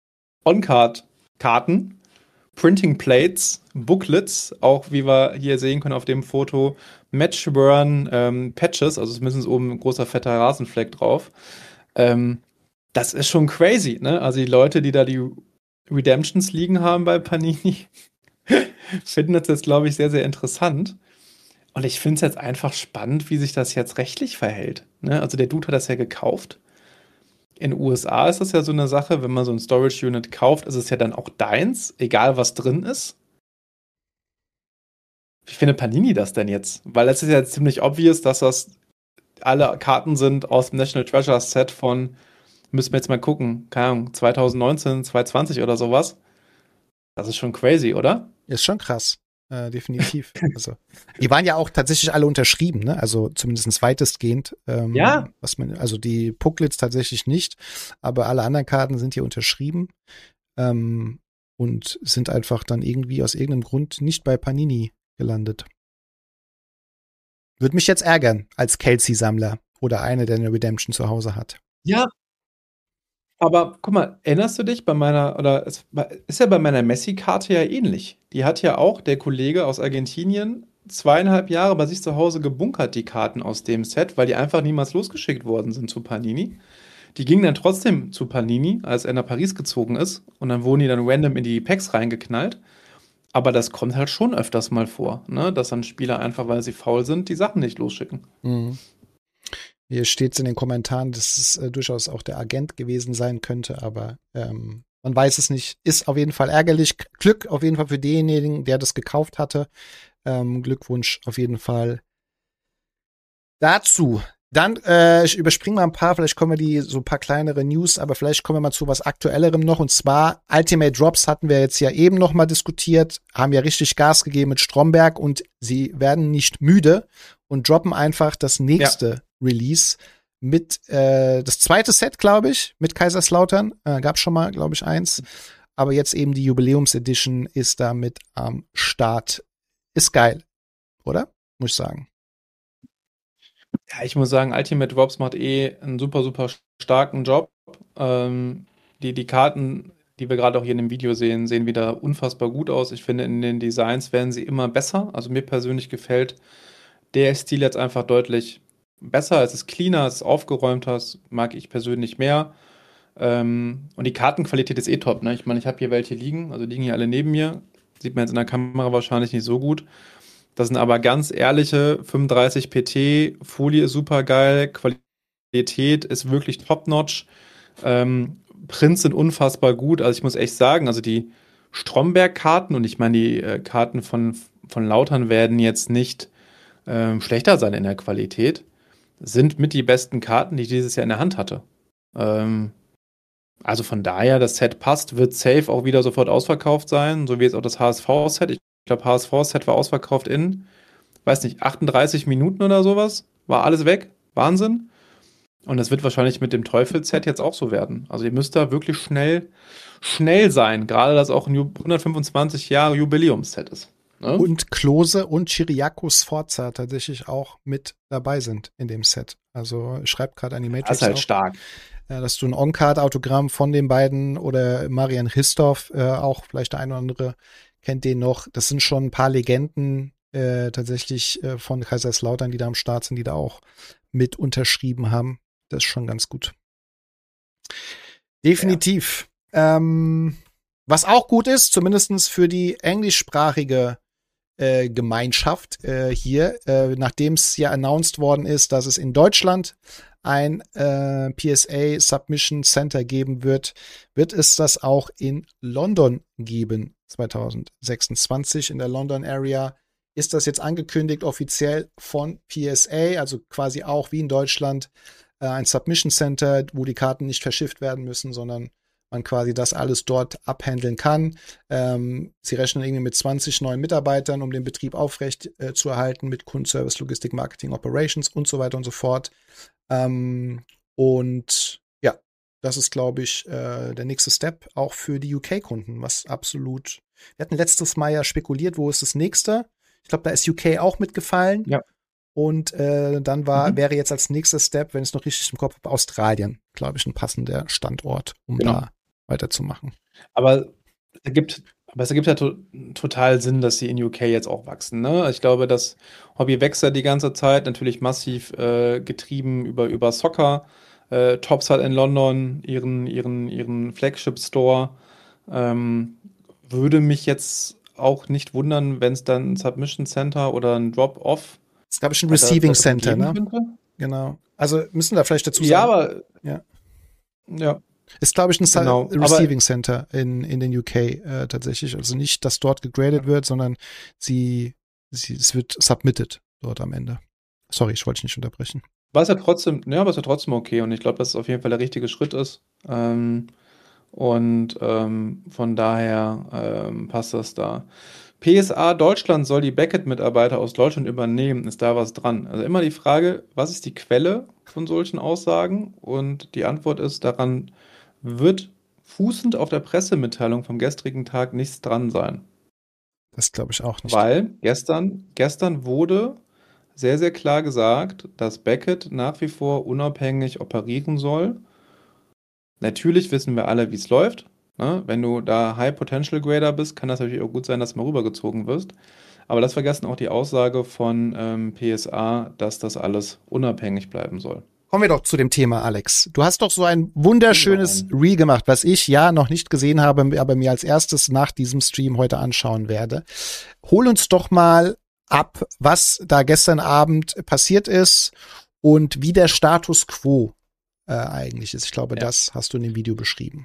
On-Card-Karten, Printing Plates, Booklets, auch wie wir hier sehen können auf dem Foto, Matchburn ähm, Patches, also zumindest oben ein großer fetter Rasenfleck drauf. Ähm, das ist schon crazy, ne? Also die Leute, die da die Redemptions liegen haben bei Panini, finden das jetzt, glaube ich, sehr, sehr interessant. Und ich finde es jetzt einfach spannend, wie sich das jetzt rechtlich verhält. Ne? Also der Dude hat das ja gekauft. In den U S A ist das ja so eine Sache, wenn man so ein Storage Unit kauft, ist es ja dann auch deins, egal was drin ist. Wie findet Panini das denn jetzt? Weil es ist ja ziemlich obvious, dass das alle Karten sind aus dem National Treasure Set von, müssen wir jetzt mal gucken, keine Ahnung, zwanzig neunzehn, zwanzig zwanzig oder sowas. Das ist schon crazy, oder? Ist schon krass. Äh, definitiv. Also, die waren ja auch tatsächlich alle unterschrieben, ne? Also zumindest weitestgehend. Ähm, ja. Was man, also die Booklets tatsächlich nicht, aber alle anderen Karten sind hier unterschrieben ähm, und sind einfach dann irgendwie aus irgendeinem Grund nicht bei Panini gelandet. Würde mich jetzt ärgern als Kelce-Sammler oder einer, der eine Redemption zu Hause hat. Ja. Aber guck mal, erinnerst du dich bei meiner, oder es ist ja bei meiner Messi-Karte ja ähnlich. Die hat ja auch der Kollege aus Argentinien zweieinhalb Jahre bei sich zu Hause gebunkert, die Karten aus dem Set, weil die einfach niemals losgeschickt worden sind zu Panini. Die gingen dann trotzdem zu Panini, als er nach Paris gezogen ist. Und dann wurden die dann random in die Packs reingeknallt. Aber das kommt halt schon öfters mal vor, ne? Dass dann Spieler einfach, weil sie faul sind, die Sachen nicht losschicken. Mhm. Hier steht es in den Kommentaren, dass es äh, durchaus auch der Agent gewesen sein könnte, aber ähm, man weiß es nicht. Ist auf jeden Fall ärgerlich. Glück auf jeden Fall für denjenigen, der das gekauft hatte. Ähm, Glückwunsch auf jeden Fall dazu. Dann, äh, ich überspringe mal ein paar, vielleicht kommen wir die, so ein paar kleinere News, aber vielleicht kommen wir mal zu was Aktuellerem noch, und zwar Ultimate Drops hatten wir jetzt ja eben noch mal diskutiert, haben ja richtig Gas gegeben mit Stromberg und sie werden nicht müde und droppen einfach das nächste ja. Release mit, äh, das zweite Set, glaube ich, mit Kaiserslautern, äh, gab schon mal, glaube ich, eins, aber jetzt eben die Jubiläumsedition ist da mit am Start. Ist geil, oder? Muss ich sagen. Ja, ich muss sagen, Ultimate Drops macht eh einen super, super starken Job. Ähm, die, die Karten, die wir gerade auch hier in dem Video sehen, sehen wieder unfassbar gut aus. Ich finde, in den Designs werden sie immer besser. Also mir persönlich gefällt der Stil jetzt einfach deutlich besser, es ist cleaner, es ist aufgeräumter, das mag ich persönlich mehr. Ähm, und die Kartenqualität ist eh top, ne? Ich meine, ich habe hier welche liegen, also liegen hier alle neben mir. Sieht man jetzt in der Kamera wahrscheinlich nicht so gut. Das sind aber ganz ehrliche fünfunddreißig P T, Folie ist super geil, Qualität ist wirklich top-notch. Ähm, Prints sind unfassbar gut. Also ich muss echt sagen, also die Stromberg-Karten und ich meine, die äh, Karten von, von Lautern werden jetzt nicht ähm, schlechter sein in der Qualität, sind mit die besten Karten, die ich dieses Jahr in der Hand hatte. Ähm, also von daher, das Set passt, wird safe auch wieder sofort ausverkauft sein, so wie jetzt auch das H S V-Set. Ich glaube, H S V-Set war ausverkauft in, weiß nicht, achtunddreißig Minuten oder sowas. War alles weg. Wahnsinn. Und das wird wahrscheinlich mit dem Teufel-Set jetzt auch so werden. Also ihr müsst da wirklich schnell, schnell sein. Gerade, dass auch ein hundertfünfundzwanzig Jahre Jubiläumsset ist. Ne? Und Klose und Chiriaco Sforza tatsächlich auch mit dabei sind in dem Set. Also schreibt gerade Animatrix Das ist halt auch, stark. äh, dass du ein On-Card-Autogramm von den beiden oder Marian Christoph, äh, auch vielleicht der eine oder andere kennt den noch. Das sind schon ein paar Legenden äh, tatsächlich äh, von Kaiserslautern, die da am Start sind, die da auch mit unterschrieben haben. Das ist schon ganz gut. Definitiv. Ja. Ähm, was auch gut ist, zumindest für die englischsprachige äh, Gemeinschaft äh, hier, äh, nachdem es ja announced worden ist, dass es in Deutschland ein äh, P S A Submission Center geben wird, wird es das auch in London geben, zwanzig sechsundzwanzig in der London Area. Ist das jetzt angekündigt offiziell von P S A, also quasi auch wie in Deutschland äh, ein Submission Center, wo die Karten nicht verschifft werden müssen, sondern man quasi das alles dort abhandeln kann. Ähm, sie rechnen irgendwie mit zwanzig neuen Mitarbeitern, um den Betrieb aufrecht äh, zu erhalten, mit Kundenservice, Logistik, Marketing, Operations und so weiter und so fort. Ähm, und ja, das ist, glaube ich, äh, der nächste Step auch für die U K-Kunden, was absolut. Wir hatten letztes Mal ja spekuliert, wo ist das nächste? Ich glaube, da ist U K auch mitgefallen. Ja. Und äh, dann war, Mhm. wäre jetzt als nächster Step, wenn ich es noch richtig im Kopf habe, Australien, glaube ich, ein passender Standort, um Genau. da weiterzumachen. Aber es ergibt, aber es ergibt ja to total Sinn, dass sie in U K jetzt auch wachsen. Ne? Ich glaube, das Hobby wächst ja die ganze Zeit, natürlich massiv äh, getrieben über, über Soccer. Äh, Tops hat in London ihren, ihren, ihren Flagship-Store. Ähm, würde mich jetzt auch nicht wundern, wenn es dann ein Submission Center oder ein Drop-Off Das ist, glaube ich, ein weiter- Receiving weiter Center, geben ne? könnte. Genau. Also müssen da vielleicht dazu Ja, sagen. aber Ja. ja, Ist, glaube ich, ein Sa- Genau, aber- Receiving Center in, in den U K äh, tatsächlich. Also nicht, dass dort gegradet wird, sondern sie, sie, es wird submitted dort am Ende. Sorry, ich wollte dich nicht unterbrechen. was ja trotzdem, ja, was ja trotzdem okay und ich glaube, dass es auf jeden Fall der richtige Schritt ist. Ähm, und ähm, von daher ähm, passt das da. P S A Deutschland soll die Beckett-Mitarbeiter aus Deutschland übernehmen. Ist da was dran? Also immer die Frage, was ist die Quelle von solchen Aussagen? Und die Antwort ist, daran wird fußend auf der Pressemitteilung vom gestrigen Tag nichts dran sein. Das glaube ich auch nicht. Weil gestern, gestern wurde sehr, sehr klar gesagt, dass Beckett nach wie vor unabhängig operieren soll. Natürlich wissen wir alle, wie es läuft. Ne? Wenn du da High Potential Grader bist, kann das natürlich auch gut sein, dass du mal rübergezogen wirst. Aber das vergessen auch die Aussage von ähm, P S A, dass das alles unabhängig bleiben soll. Kommen wir doch zu dem Thema, Alex. Du hast doch so ein wunderschönes Nein. Reel gemacht, was ich ja noch nicht gesehen habe, aber mir als erstes nach diesem Stream heute anschauen werde. Hol uns doch mal ab, was da gestern Abend passiert ist und wie der Status quo äh, eigentlich ist. Ich glaube, Ja. das hast du in dem Video beschrieben.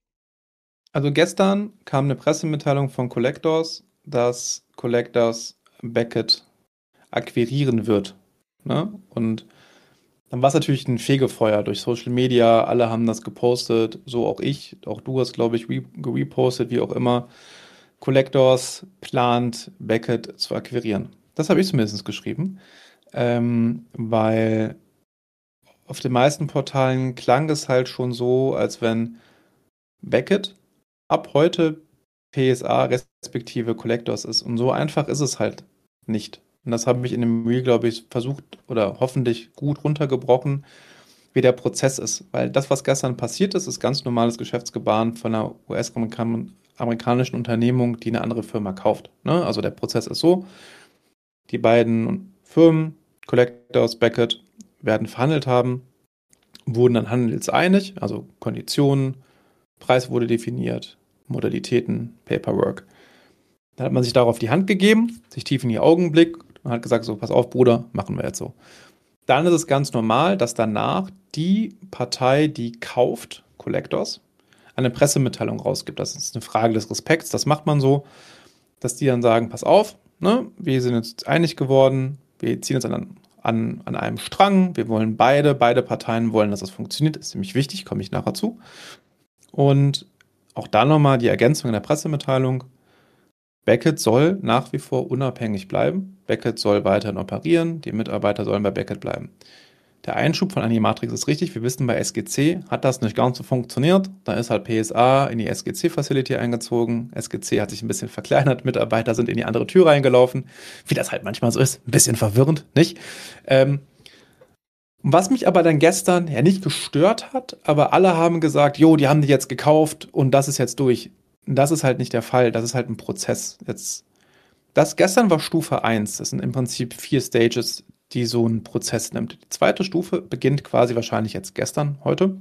Also gestern kam eine Pressemitteilung von Collectors, dass Collectors Beckett akquirieren wird. Ne? Und dann war es natürlich ein Fegefeuer durch Social Media. Alle haben das gepostet, so auch ich. Auch du hast, glaube ich, re gepostet, wie auch immer. Collectors plant, Beckett zu akquirieren. Das habe ich zumindest geschrieben, ähm, weil auf den meisten Portalen klang es halt schon so, als wenn Beckett ab heute P S A respektive Collectors ist. Und so einfach ist es halt nicht. Und das habe ich in dem Reel, glaube ich, versucht oder hoffentlich gut runtergebrochen, wie der Prozess ist. Weil das, was gestern passiert ist, ist ganz normales Geschäftsgebaren von einer U S-amerikanischen Unternehmung, die eine andere Firma kauft. Ne? Also der Prozess ist so, die beiden Firmen, Collectors, Beckett, werden verhandelt haben, wurden dann handelseinig, also Konditionen, Preis wurde definiert, Modalitäten, Paperwork. Dann hat man sich darauf die Hand gegeben, sich tief in die Augen geblickt und hat gesagt, so, pass auf, Bruder, machen wir jetzt so. Dann ist es ganz normal, dass danach die Partei, die kauft, Collectors, eine Pressemitteilung rausgibt. Das ist eine Frage des Respekts, das macht man so, dass die dann sagen, pass auf, ne, wir sind jetzt einig geworden, wir ziehen uns an, an, an einem Strang, wir wollen beide, beide Parteien wollen, dass das funktioniert, das ist ziemlich wichtig, komme ich nachher zu. Und auch da nochmal die Ergänzung in der Pressemitteilung, Beckett soll nach wie vor unabhängig bleiben, Beckett soll weiterhin operieren, die Mitarbeiter sollen bei Beckett bleiben. Der Einschub von Animatrix ist richtig, wir wissen, bei S G C hat das nicht ganz so funktioniert, da ist halt P S A in die S G C-Facility eingezogen, S G C hat sich ein bisschen verkleinert, Mitarbeiter sind in die andere Tür reingelaufen, wie das halt manchmal so ist, ein bisschen verwirrend, nicht? Ähm, was mich aber dann gestern ja nicht gestört hat, aber alle haben gesagt, jo, die haben die jetzt gekauft und das ist jetzt durch. Das ist halt nicht der Fall, das ist halt ein Prozess. Jetzt, das gestern war Stufe eins, das sind im Prinzip vier Stages, die so einen Prozess nimmt. Die zweite Stufe beginnt quasi wahrscheinlich jetzt gestern, heute,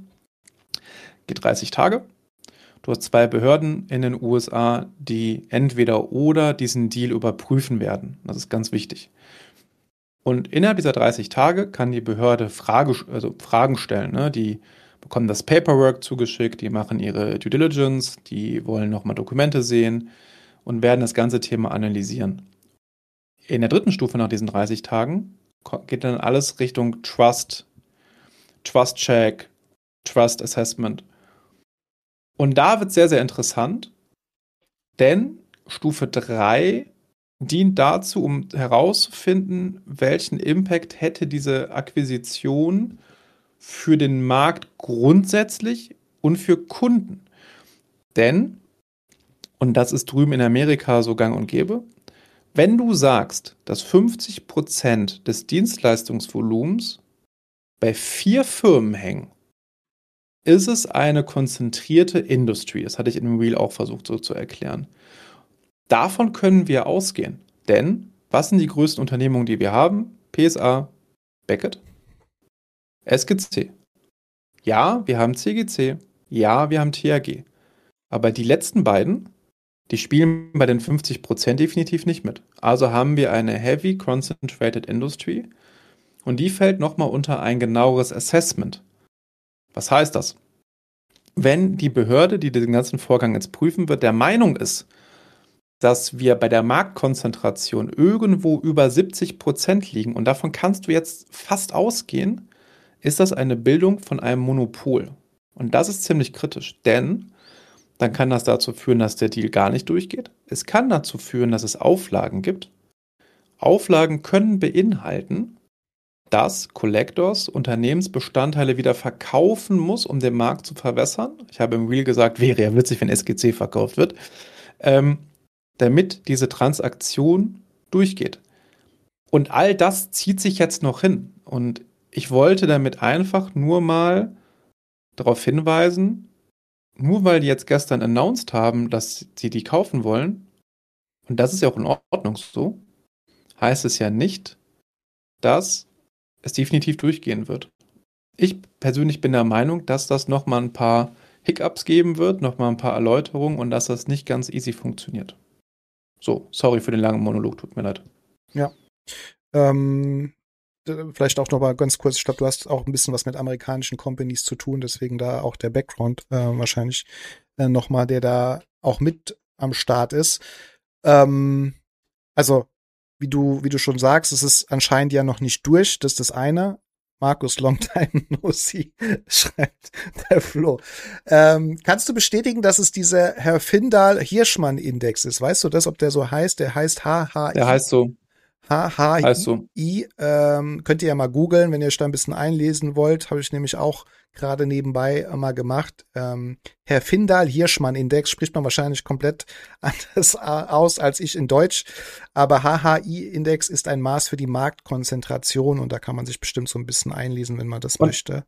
geht dreißig Tage. Du hast zwei Behörden in den U S A, die entweder oder diesen Deal überprüfen werden. Das ist ganz wichtig. Und innerhalb dieser dreißig Tage kann die Behörde Frage, also Fragen stellen, ne? Die bekommen das Paperwork zugeschickt, die machen ihre Due Diligence, die wollen nochmal Dokumente sehen und werden das ganze Thema analysieren. In der dritten Stufe nach diesen dreißig Tagen geht dann alles Richtung Trust, Trust Check, Trust Assessment. Und da wird es sehr, sehr interessant, denn Stufe drei dient dazu, um herauszufinden, welchen Impact hätte diese Akquisition für den Markt grundsätzlich und für Kunden. Denn, und das ist drüben in Amerika so gang und gäbe, wenn du sagst, dass fünfzig Prozent des Dienstleistungsvolumens bei vier Firmen hängen, ist es eine konzentrierte Industry. Das hatte ich in dem Reel auch versucht so zu erklären. Davon können wir ausgehen. Denn, was sind die größten Unternehmungen, die wir haben? P S A, Beckett, S G C. Ja, wir haben C G C. Ja, wir haben T A G. Aber die letzten beiden, die spielen bei den fünfzig Prozent definitiv nicht mit. Also haben wir eine Heavy Concentrated Industry und die fällt nochmal unter ein genaueres Assessment. Was heißt das? Wenn die Behörde, die den ganzen Vorgang jetzt prüfen wird, der Meinung ist, dass wir bei der Marktkonzentration irgendwo über siebzig Prozent liegen und davon kannst du jetzt fast ausgehen, ist das eine Bildung von einem Monopol. Und das ist ziemlich kritisch, denn dann kann das dazu führen, dass der Deal gar nicht durchgeht. Es kann dazu führen, dass es Auflagen gibt. Auflagen können beinhalten, dass Collectors Unternehmensbestandteile wieder verkaufen muss, um den Markt zu verwässern. Ich habe im Reel gesagt, wäre ja witzig, wenn S G C verkauft wird, ähm, damit diese Transaktion durchgeht. Und all das zieht sich jetzt noch hin. Und ich wollte damit einfach nur mal darauf hinweisen, nur weil die jetzt gestern announced haben, dass sie die kaufen wollen, und das ist ja auch in Ordnung so, heißt es ja nicht, dass es definitiv durchgehen wird. Ich persönlich bin der Meinung, dass das nochmal ein paar Hiccups geben wird, nochmal ein paar Erläuterungen und dass das nicht ganz easy funktioniert. So, sorry für den langen Monolog, tut mir leid. Ja. Ähm, vielleicht auch noch mal ganz kurz, ich glaube, du hast auch ein bisschen was mit amerikanischen Companies zu tun, deswegen da auch der Background äh, wahrscheinlich äh, noch mal, der da auch mit am Start ist. Ähm, also, wie du, wie du schon sagst, es ist anscheinend ja noch nicht durch, das ist das eine. Markus Longtime No See schreibt der Flo. Ähm, kannst du bestätigen, dass es dieser Herr Findal-Hirschmann-Index ist? Weißt du das, ob der so heißt? Der heißt H H I. Der heißt so. H H I. Heißt so. Ähm, könnt ihr ja mal googeln, wenn ihr euch da ein bisschen einlesen wollt. Habe ich nämlich auch gerade nebenbei mal gemacht. Ähm, Herr Findal-Hirschmann-Index spricht man wahrscheinlich komplett anders aus als ich in Deutsch. Aber H H I-Index ist ein Maß für die Marktkonzentration und da kann man sich bestimmt so ein bisschen einlesen, wenn man das und, möchte.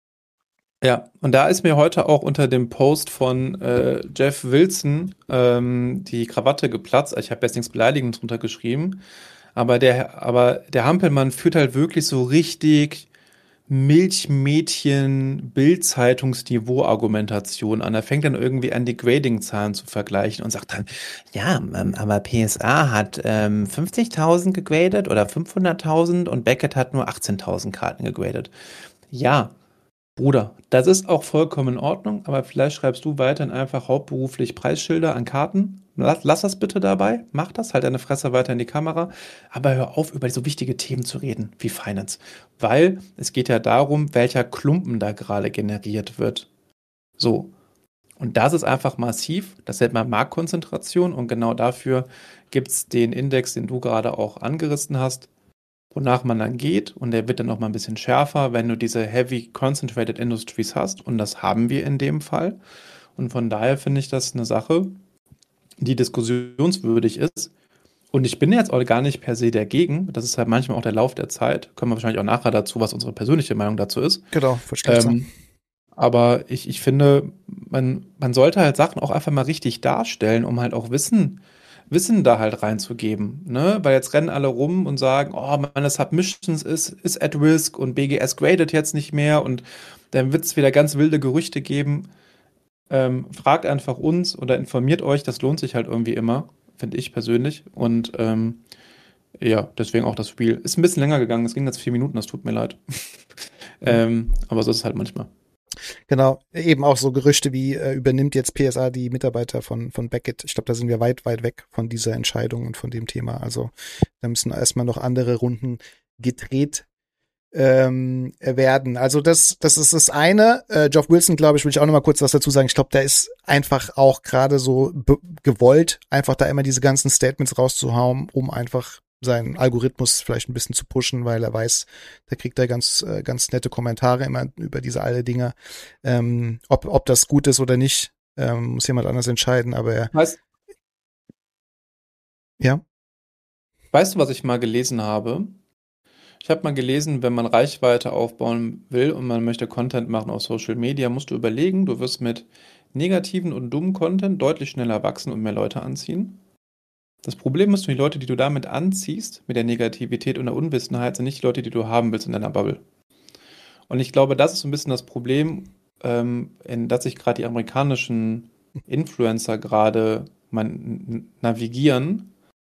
Ja, und da ist mir heute auch unter dem Post von äh, Jeff Wilson ähm, die Krawatte geplatzt. Ich habe jetzt nichts Beleidigendes drunter geschrieben. Aber der, aber der Hampelmann führt halt wirklich so richtig Milchmädchen-Bild-Zeitungsniveau-Argumentation an. Er fängt dann irgendwie an, die Grading-Zahlen zu vergleichen und sagt dann, ja, ähm, aber P S A hat ähm, fünfzigtausend gegradet oder fünfhunderttausend und Beckett hat nur achtzehntausend Karten gegradet. Ja, Bruder, das ist auch vollkommen in Ordnung, aber vielleicht schreibst du weiterhin einfach hauptberuflich Preisschilder an Karten. Lass, lass das bitte dabei, mach das, halt deine Fresse weiter in die Kamera, aber hör auf, über so wichtige Themen zu reden, wie Finance. Weil es geht ja darum, welcher Klumpen da gerade generiert wird. So. Und das ist einfach massiv, das nennt man Marktkonzentration und genau dafür gibt es den Index, den du gerade auch angerissen hast, wonach man dann geht und der wird dann noch mal ein bisschen schärfer, wenn du diese Heavy Concentrated Industries hast und das haben wir in dem Fall. Und von daher finde ich das eine Sache, die diskussionswürdig ist. Und ich bin jetzt auch gar nicht per se dagegen. Das ist halt manchmal auch der Lauf der Zeit. Kommen wir wahrscheinlich auch nachher dazu, was unsere persönliche Meinung dazu ist. Genau, verstehe ähm, Aber ich, ich finde, man, man sollte halt Sachen auch einfach mal richtig darstellen, um halt auch Wissen, Wissen da halt reinzugeben. Ne? Weil jetzt rennen alle rum und sagen, oh, meine Submissions ist, ist at risk und B G S gradet jetzt nicht mehr und dann wird es wieder ganz wilde Gerüchte geben. Ähm, fragt einfach uns oder informiert euch, das lohnt sich halt irgendwie immer, finde ich persönlich. Und ähm, ja, deswegen auch das Spiel. Ist ein bisschen länger gegangen, es ging jetzt vier Minuten, das tut mir leid. ähm, aber so ist es halt manchmal. Genau, eben auch so Gerüchte wie, äh, übernimmt jetzt P S A die Mitarbeiter von, von Beckett. Ich glaube, da sind wir weit, weit weg von dieser Entscheidung und von dem Thema. Also da müssen erstmal noch andere Runden gedreht ähm, werden. Also das, das ist das eine. Äh, Geoff Wilson, glaube ich, will ich auch noch mal kurz was dazu sagen. Ich glaube, der ist einfach auch gerade so be- gewollt, einfach da immer diese ganzen Statements rauszuhauen, um einfach seinen Algorithmus vielleicht ein bisschen zu pushen, weil er weiß, da kriegt er ganz äh, ganz nette Kommentare immer über diese alle Dinge. Ähm, ob ob das gut ist oder nicht, ähm, muss jemand anders entscheiden, aber er, Weißt, ja. weißt du, was ich mal gelesen habe? Ich habe mal gelesen, wenn man Reichweite aufbauen will und man möchte Content machen auf Social Media, musst du überlegen, du wirst mit negativen und dummen Content deutlich schneller wachsen und mehr Leute anziehen. Das Problem ist, die Leute, die du damit anziehst, mit der Negativität und der Unwissenheit, sind nicht die Leute, die du haben willst in deiner Bubble. Und ich glaube, das ist so ein bisschen das Problem, ähm, in das sich gerade die amerikanischen Influencer gerade man, navigieren,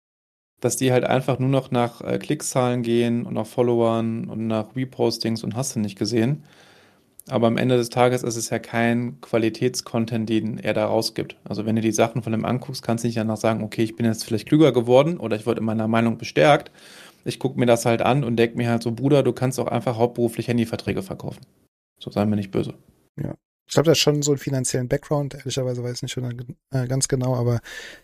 dass die halt einfach nur noch nach äh, Klickzahlen gehen und nach Followern und nach Repostings und hast du nicht gesehen. Aber am Ende des Tages ist es ja kein Qualitätscontent, den er da rausgibt. Also wenn du die Sachen von ihm anguckst, kannst du nicht danach sagen, okay, ich bin jetzt vielleicht klüger geworden oder ich wurde in meiner Meinung bestärkt. Ich gucke mir das halt an und denke mir halt so, Bruder, du kannst auch einfach hauptberuflich Handyverträge verkaufen. So, seien wir nicht böse. Ja. Ich glaube, das ist schon so einen finanziellen Background, ehrlicherweise weiß ich nicht schon äh, ganz genau, aber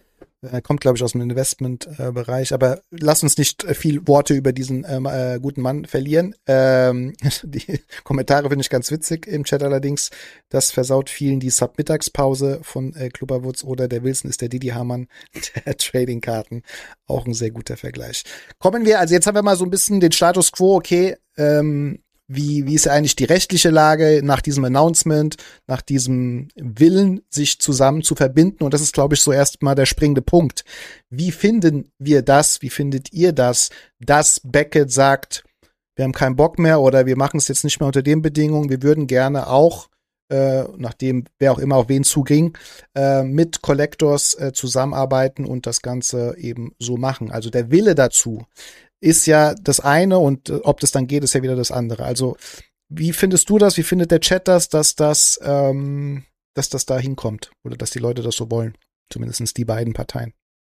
er kommt, glaube ich, aus dem Investmentbereich. Äh, aber lass uns nicht äh, viel Worte über diesen ähm, äh, guten Mann verlieren. Ähm, die Kommentare finde ich ganz witzig im Chat allerdings. Das versaut vielen die Sub-Mittagspause von äh, Klubberwutz oder der Wilson ist der Didi Hamann der Trading-Karten. Auch ein sehr guter Vergleich. Kommen wir, also jetzt haben wir mal so ein bisschen den Status Quo, okay, ähm, Wie, wie ist ja eigentlich die rechtliche Lage nach diesem Announcement, nach diesem Willen, sich zusammen zu verbinden? Und das ist, glaube ich, so erstmal der springende Punkt. Wie finden wir das? Wie findet ihr das, dass Beckett sagt, wir haben keinen Bock mehr oder wir machen es jetzt nicht mehr unter den Bedingungen. Wir würden gerne auch, äh, nachdem wer auch immer auf wen zuging, äh, mit Collectors äh, zusammenarbeiten und das Ganze eben so machen. Also der Wille dazu ist ja das eine und äh, ob das dann geht, ist ja wieder das andere. Also wie findest du das? Wie findet der Chat das, dass das, ähm, dass das da hinkommt oder dass die Leute das so wollen? Zumindest die beiden Parteien.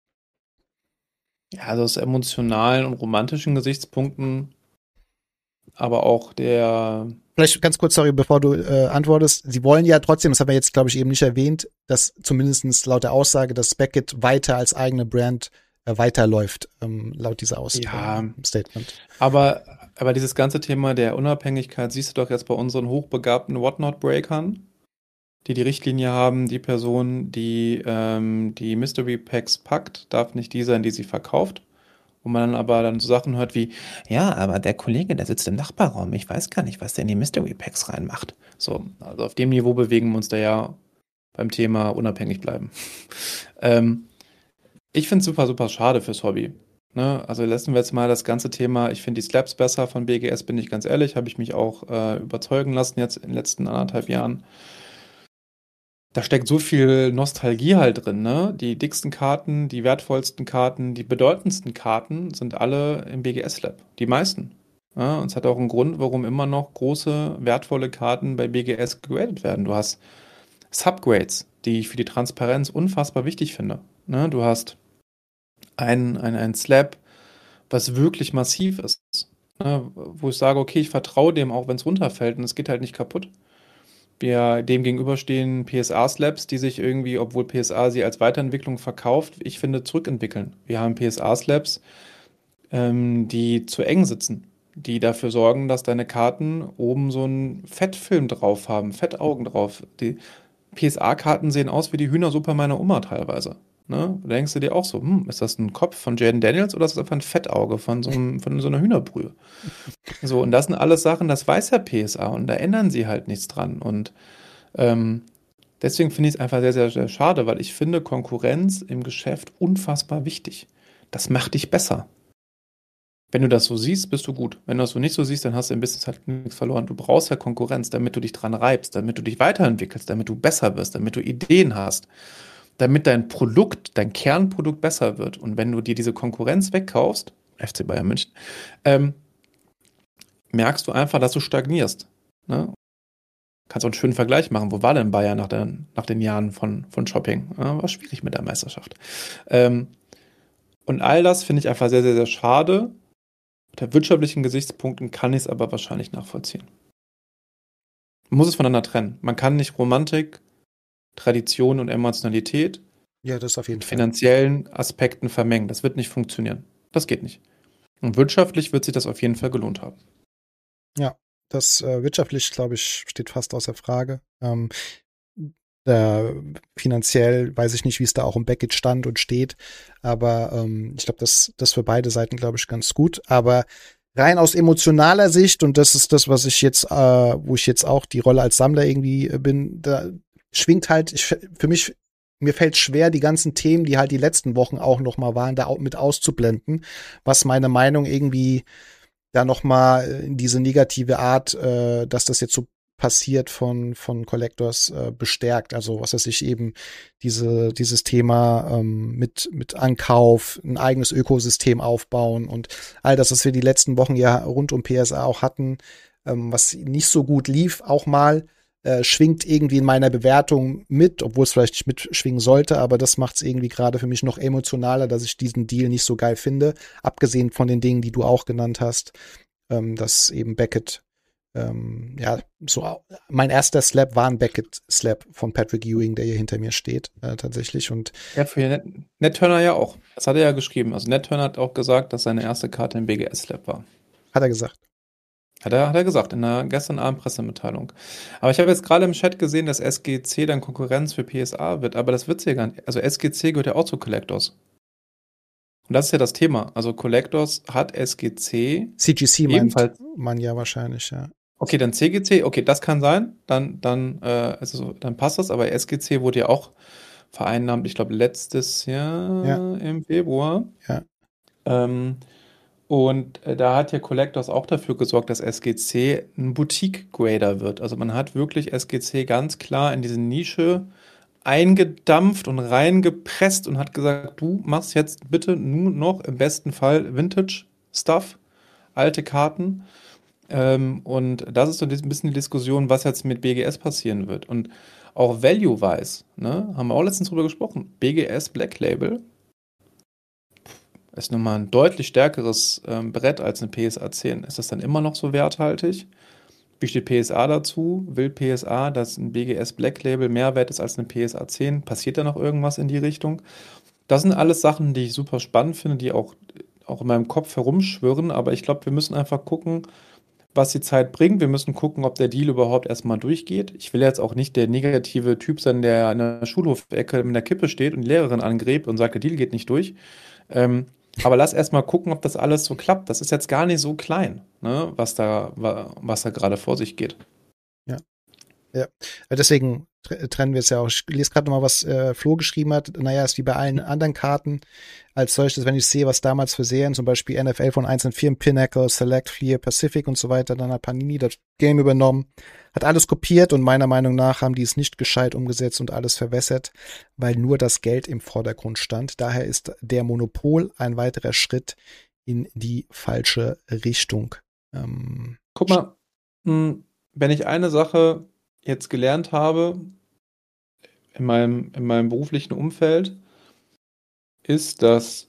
Ja, also aus emotionalen und romantischen Gesichtspunkten, aber auch der... Vielleicht ganz kurz, sorry, bevor du äh, antwortest. Sie wollen ja trotzdem, das haben wir jetzt, glaube ich, eben nicht erwähnt, dass zumindest laut der Aussage, dass Beckett weiter als eigene Brand weiterläuft, ähm, laut dieser Aussage. Ja, Statement. Aber, aber dieses ganze Thema der Unabhängigkeit siehst du doch jetzt bei unseren hochbegabten Whatnot-Breakern, die die Richtlinie haben, die Person, die ähm, die Mystery Packs packt, darf nicht die sein, die sie verkauft. Und man dann aber dann so Sachen hört wie, ja, aber der Kollege, der sitzt im Nachbarraum, ich weiß gar nicht, was der in die Mystery Packs reinmacht. So, also auf dem Niveau bewegen wir uns da ja beim Thema unabhängig bleiben. ähm, Ich finde es super, super schade fürs Hobby. Ne? Also lassen wir jetzt mal das ganze Thema, ich finde die Slabs besser von B G S, bin ich ganz ehrlich, habe ich mich auch äh, überzeugen lassen jetzt in den letzten anderthalb Jahren. Da steckt so viel Nostalgie halt drin, ne? Die dicksten Karten, die wertvollsten Karten, die bedeutendsten Karten sind alle im B G S-Lab. Die meisten. Ja, und es hat auch einen Grund, warum immer noch große, wertvolle Karten bei B G S gegradet werden. Du hast Subgrades, die ich für die Transparenz unfassbar wichtig finde. Ne? Du hast ein, ein, ein Slab, was wirklich massiv ist. Ne? Wo ich sage, okay, ich vertraue dem auch, wenn es runterfällt und es geht halt nicht kaputt. Wir, dem gegenüber stehen P S A-Slabs, die sich irgendwie, obwohl P S A sie als Weiterentwicklung verkauft, ich finde, zurückentwickeln. Wir haben P S A-Slabs, ähm, die zu eng sitzen, die dafür sorgen, dass deine Karten oben so einen Fettfilm drauf haben, Fettaugen drauf. Die P S A-Karten sehen aus wie die Hühnersuppe meiner Oma teilweise. Ne? Da denkst du dir auch so, hm, ist das ein Kopf von Jaden Daniels oder ist das einfach ein Fettauge von so, einem, von so einer Hühnerbrühe? So, und das sind alles Sachen, das weiß ja P S A und da ändern sie halt nichts dran. Und ähm, deswegen finde ich es einfach sehr, sehr, sehr schade, weil ich finde Konkurrenz im Geschäft unfassbar wichtig. Das macht dich besser. Wenn du das so siehst, bist du gut. Wenn du das so nicht so siehst, dann hast du im Business halt nichts verloren. Du brauchst ja Konkurrenz, damit du dich dran reibst, damit du dich weiterentwickelst, damit du besser wirst, damit du Ideen hast, damit dein Produkt, dein Kernprodukt besser wird. Und wenn du dir diese Konkurrenz wegkaufst, F C Bayern München, ähm, merkst du einfach, dass du stagnierst. Ne? Kannst auch einen schönen Vergleich machen. Wo war denn Bayern nach, der, nach den Jahren von, von Shopping? Ja, war schwierig mit der Meisterschaft. Ähm, und all das finde ich einfach sehr, sehr, sehr schade. Unter wirtschaftlichen Gesichtspunkten kann ich es aber wahrscheinlich nachvollziehen. Man muss es voneinander trennen. Man kann nicht Romantik, Tradition und Emotionalität Ja, das auf jeden mit Fall. finanziellen Aspekten vermengen. Das wird nicht funktionieren. Das geht nicht. Und wirtschaftlich wird sich das auf jeden Fall gelohnt haben. Ja, das äh, wirtschaftlich, glaube ich, steht fast außer Frage. Ähm, äh, finanziell weiß ich nicht, wie es da auch im Beckett stand und steht, aber ähm, ich glaube, das, das für beide Seiten, glaube ich, ganz gut. Aber rein aus emotionaler Sicht, und das ist das, was ich jetzt, äh, wo ich jetzt auch die Rolle als Sammler irgendwie bin, da schwingt halt, ich, für mich, mir fällt schwer, die ganzen Themen, die halt die letzten Wochen auch noch mal waren, da auch mit auszublenden, was meine Meinung irgendwie da noch mal in diese negative Art, äh, dass das jetzt so passiert von von Collectors äh, bestärkt. Also was weiß ich eben diese dieses Thema ähm, mit mit Ankauf, ein eigenes Ökosystem aufbauen und all das, was wir die letzten Wochen ja rund um P S A auch hatten, ähm, was nicht so gut lief, auch mal äh, schwingt irgendwie in meiner Bewertung mit, obwohl es vielleicht nicht mitschwingen sollte, aber das macht es irgendwie gerade für mich noch emotionaler, dass ich diesen Deal nicht so geil finde, abgesehen von den Dingen, die du auch genannt hast, ähm, dass eben Beckett Ähm, ja, so mein erster Slap war ein Beckett-Slap von Patrick Ewing, der hier hinter mir steht, äh, tatsächlich. Und Ja, für Ned, Ned Turner ja auch. Das hat er ja geschrieben. Also Ned Turner hat auch gesagt, dass seine erste Karte im B G S-Lab war. hat er gesagt. Hat er, hat er gesagt, in der gestern Abend Pressemitteilung. Aber ich habe jetzt gerade im Chat gesehen, dass S G C dann Konkurrenz für P S A wird, aber das wird ja gar nicht. Also S G C gehört ja auch zu Collectors. Und das ist ja das Thema. Also Collectors hat S G C. C G C meint ebenfalls. man ja wahrscheinlich, ja. Okay, dann C G C, okay, das kann sein, dann, dann, äh, also, dann passt das, aber S G C wurde ja auch vereinnahmt, ich glaube, letztes Jahr Ja. im Februar. Ja. Ähm, und äh, da hat ja Collectors auch dafür gesorgt, dass S G C ein Boutique-Grader wird. Also man hat wirklich S G C ganz klar in diese Nische eingedampft und reingepresst und hat gesagt, du machst jetzt bitte nur noch im besten Fall Vintage-Stuff, alte Karten. Ähm, und das ist so ein bisschen die Diskussion, was jetzt mit B G S passieren wird. Und auch Value-wise, ne, haben wir auch letztens drüber gesprochen. B G S Black Label ist nochmal ein deutlich stärkeres ähm, Brett als eine P S A zehn. Ist das dann immer noch so werthaltig? Wie steht P S A dazu? Will P S A, dass ein B G S Black Label mehr wert ist als eine P S A zehn? Passiert da noch irgendwas in die Richtung? Das sind alles Sachen, die ich super spannend finde, die auch, auch in meinem Kopf herumschwirren. Aber ich glaube, wir müssen einfach gucken, was die Zeit bringt. Wir müssen gucken, ob der Deal überhaupt erstmal durchgeht. Ich will jetzt auch nicht der negative Typ sein, der an der Schulhofecke mit der Kippe steht und die Lehrerin angrebt und sagt, der Deal geht nicht durch. Ähm, aber lass erstmal gucken, ob das alles so klappt. Das ist jetzt gar nicht so klein, ne, was da, was da gerade vor sich geht. Ja. Ja. Deswegen trennen wir es ja auch. Ich lese gerade noch mal, was äh, Flo geschrieben hat. Naja, ist wie bei allen anderen Karten als solches, wenn ich sehe, was damals für Serien, zum Beispiel N F L von einzelnen Firmen, Pinnacle, Select, Fleer, Pacific und so weiter, dann hat Panini das Game übernommen, hat alles kopiert und meiner Meinung nach haben die es nicht gescheit umgesetzt und alles verwässert, weil nur das Geld im Vordergrund stand. Daher ist der Monopol ein weiterer Schritt in die falsche Richtung. Ähm, Guck mal, mh, wenn ich eine Sache jetzt gelernt habe in meinem, in meinem beruflichen Umfeld, ist, dass,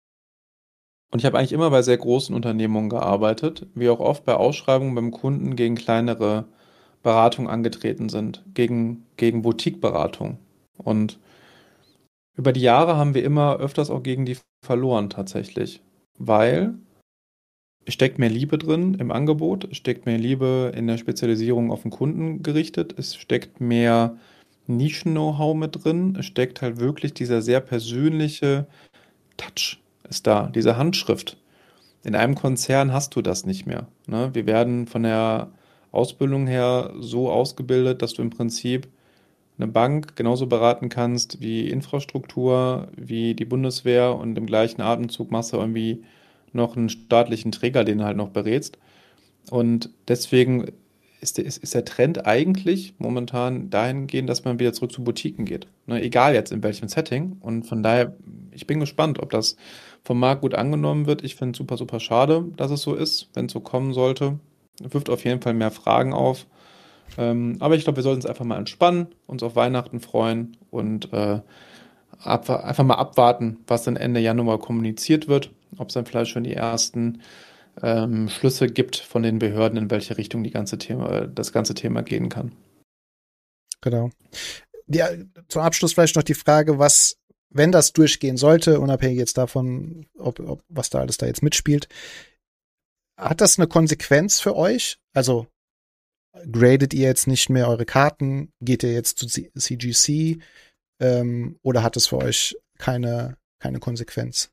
und ich habe eigentlich immer bei sehr großen Unternehmungen gearbeitet, wie auch oft bei Ausschreibungen beim Kunden gegen kleinere Beratungen angetreten sind, gegen, gegen Boutique-Beratung. Und über die Jahre haben wir immer öfters auch gegen die verloren tatsächlich, weil es steckt mehr Liebe drin im Angebot, es steckt mehr Liebe in der Spezialisierung auf den Kunden gerichtet, es steckt mehr Nischen-Know-how mit drin, es steckt halt wirklich dieser sehr persönliche Touch ist da, diese Handschrift. In einem Konzern hast du das nicht mehr. Ne? Wir werden von der Ausbildung her so ausgebildet, dass du im Prinzip eine Bank genauso beraten kannst wie Infrastruktur, wie die Bundeswehr und im gleichen Atemzug machst du irgendwie noch einen staatlichen Träger, den du halt noch berätst. Und deswegen ist der, ist, ist der Trend eigentlich momentan dahingehend, dass man wieder zurück zu Boutiquen geht. Ne, egal jetzt in welchem Setting. Und von daher, ich bin gespannt, ob das vom Markt gut angenommen wird. Ich finde es super, super schade, dass es so ist, wenn es so kommen sollte. Wirft auf jeden Fall mehr Fragen auf. Ähm, aber ich glaube, wir sollten uns einfach mal entspannen, uns auf Weihnachten freuen und äh, ab, einfach mal abwarten, was dann Ende Januar kommuniziert wird. Ob es dann vielleicht schon die ersten ähm, Schlüsse gibt von den Behörden, in welche Richtung die ganze Thema, das ganze Thema gehen kann. Genau. Die, zum Abschluss vielleicht noch die Frage, was, wenn das durchgehen sollte, unabhängig jetzt davon, ob, ob was da alles da jetzt mitspielt, hat das eine Konsequenz für euch? Also gradet ihr jetzt nicht mehr eure Karten? Geht ihr jetzt zu C G C? Ähm, oder hat es für euch keine, keine Konsequenz?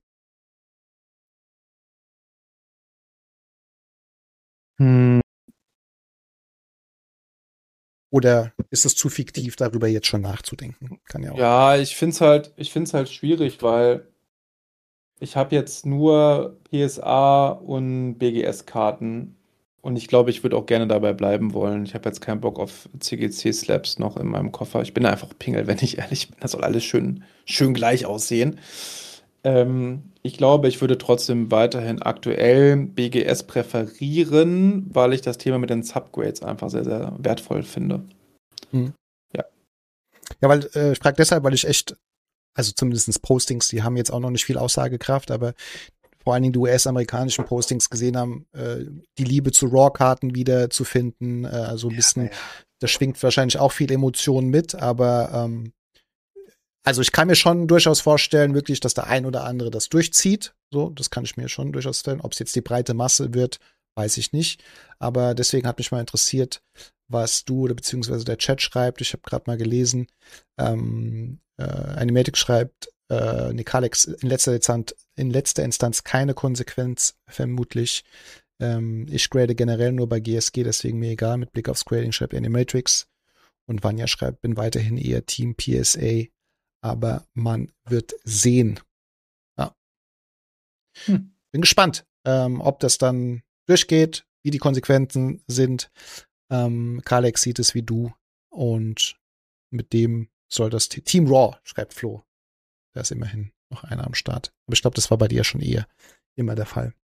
Hm. Oder ist es zu fiktiv, darüber jetzt schon nachzudenken? Kann ja auch. Ja, ich finde es halt, ich finde es halt schwierig, weil ich habe jetzt nur P S A und B G S-Karten und ich glaube, ich würde auch gerne dabei bleiben wollen. Ich habe jetzt keinen Bock auf C G C-Slabs noch in meinem Koffer. Ich bin einfach Pingel, wenn ich ehrlich bin. Das soll alles schön, schön gleich aussehen. Ähm, ich glaube, ich würde trotzdem weiterhin aktuell B G S präferieren, weil ich das Thema mit den Subgrades einfach sehr, sehr wertvoll finde. Hm. Ja. Ja, weil äh, ich frage deshalb, weil ich echt, also zumindest Postings, die haben jetzt auch noch nicht viel Aussagekraft, aber vor allen Dingen die U S-amerikanischen Postings gesehen haben, äh, die Liebe zu Raw-Karten wieder zu finden, äh, also ein bisschen, ja, ja. Das schwingt wahrscheinlich auch viel Emotionen mit, aber ähm, also ich kann mir schon durchaus vorstellen, wirklich, dass der ein oder andere das durchzieht. So, das kann ich mir schon durchaus stellen. Ob es jetzt die breite Masse wird, weiß ich nicht. Aber deswegen hat mich mal interessiert, was du oder beziehungsweise der Chat schreibt. Ich habe gerade mal gelesen, ähm, äh, Animatic schreibt, äh, Nikalex in letzter Instanz, in letzter Instanz keine Konsequenz, vermutlich. Ähm, ich grade generell nur bei G S G, deswegen mir egal. Mit Blick aufs Grading schreibt Animatrix. Und Vanya schreibt, bin weiterhin eher Team P S A. Aber man wird sehen. Ja. Hm. Bin gespannt, ähm, ob das dann durchgeht, wie die Konsequenzen sind. Ähm, Kalex sieht es wie du und mit dem soll das T- Team Raw, schreibt Flo. Da ist immerhin noch einer am Start. Aber ich glaube, das war bei dir schon eher immer der Fall.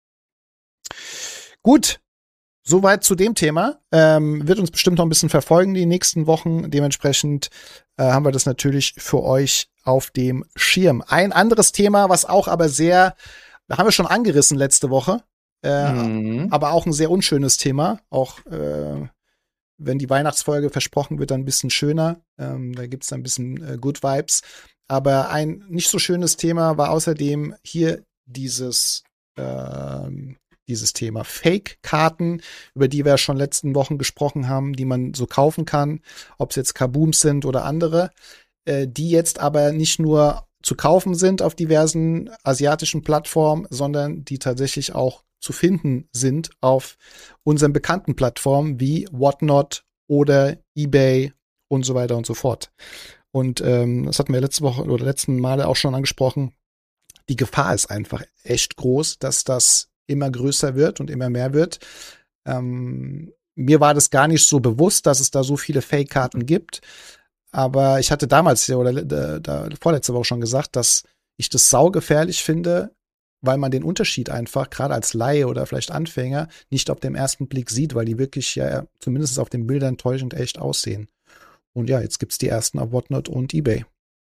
Gut. Soweit zu dem Thema. Ähm, wird uns bestimmt noch ein bisschen verfolgen die nächsten Wochen. Dementsprechend äh, haben wir das natürlich für euch auf dem Schirm. Ein anderes Thema, was auch aber sehr, da haben wir schon angerissen letzte Woche, äh, mhm. aber auch ein sehr unschönes Thema. Auch äh, wenn die Weihnachtsfolge versprochen wird, dann ein bisschen schöner. Ähm, da gibt's dann ein bisschen äh, Good Vibes. Aber ein nicht so schönes Thema war außerdem hier dieses äh, dieses Thema Fake-Karten, über die wir schon letzten Wochen gesprochen haben, die man so kaufen kann, ob es jetzt Kabooms sind oder andere, äh, die jetzt aber nicht nur zu kaufen sind auf diversen asiatischen Plattformen, sondern die tatsächlich auch zu finden sind auf unseren bekannten Plattformen wie Whatnot oder eBay und so weiter und so fort. Und ähm, das hatten wir letzte Woche oder letzten Male auch schon angesprochen. Die Gefahr ist einfach echt groß, dass das immer größer wird und immer mehr wird. Ähm, mir war das gar nicht so bewusst, dass es da so viele Fake-Karten gibt. Aber ich hatte damals ja oder da, da, vorletzte Woche schon gesagt, dass ich das saugefährlich finde, weil man den Unterschied einfach, gerade als Laie oder vielleicht Anfänger, nicht auf den ersten Blick sieht, weil die wirklich ja zumindest auf den Bildern täuschend echt aussehen. Und ja, jetzt gibt's die ersten auf Whatnot und eBay.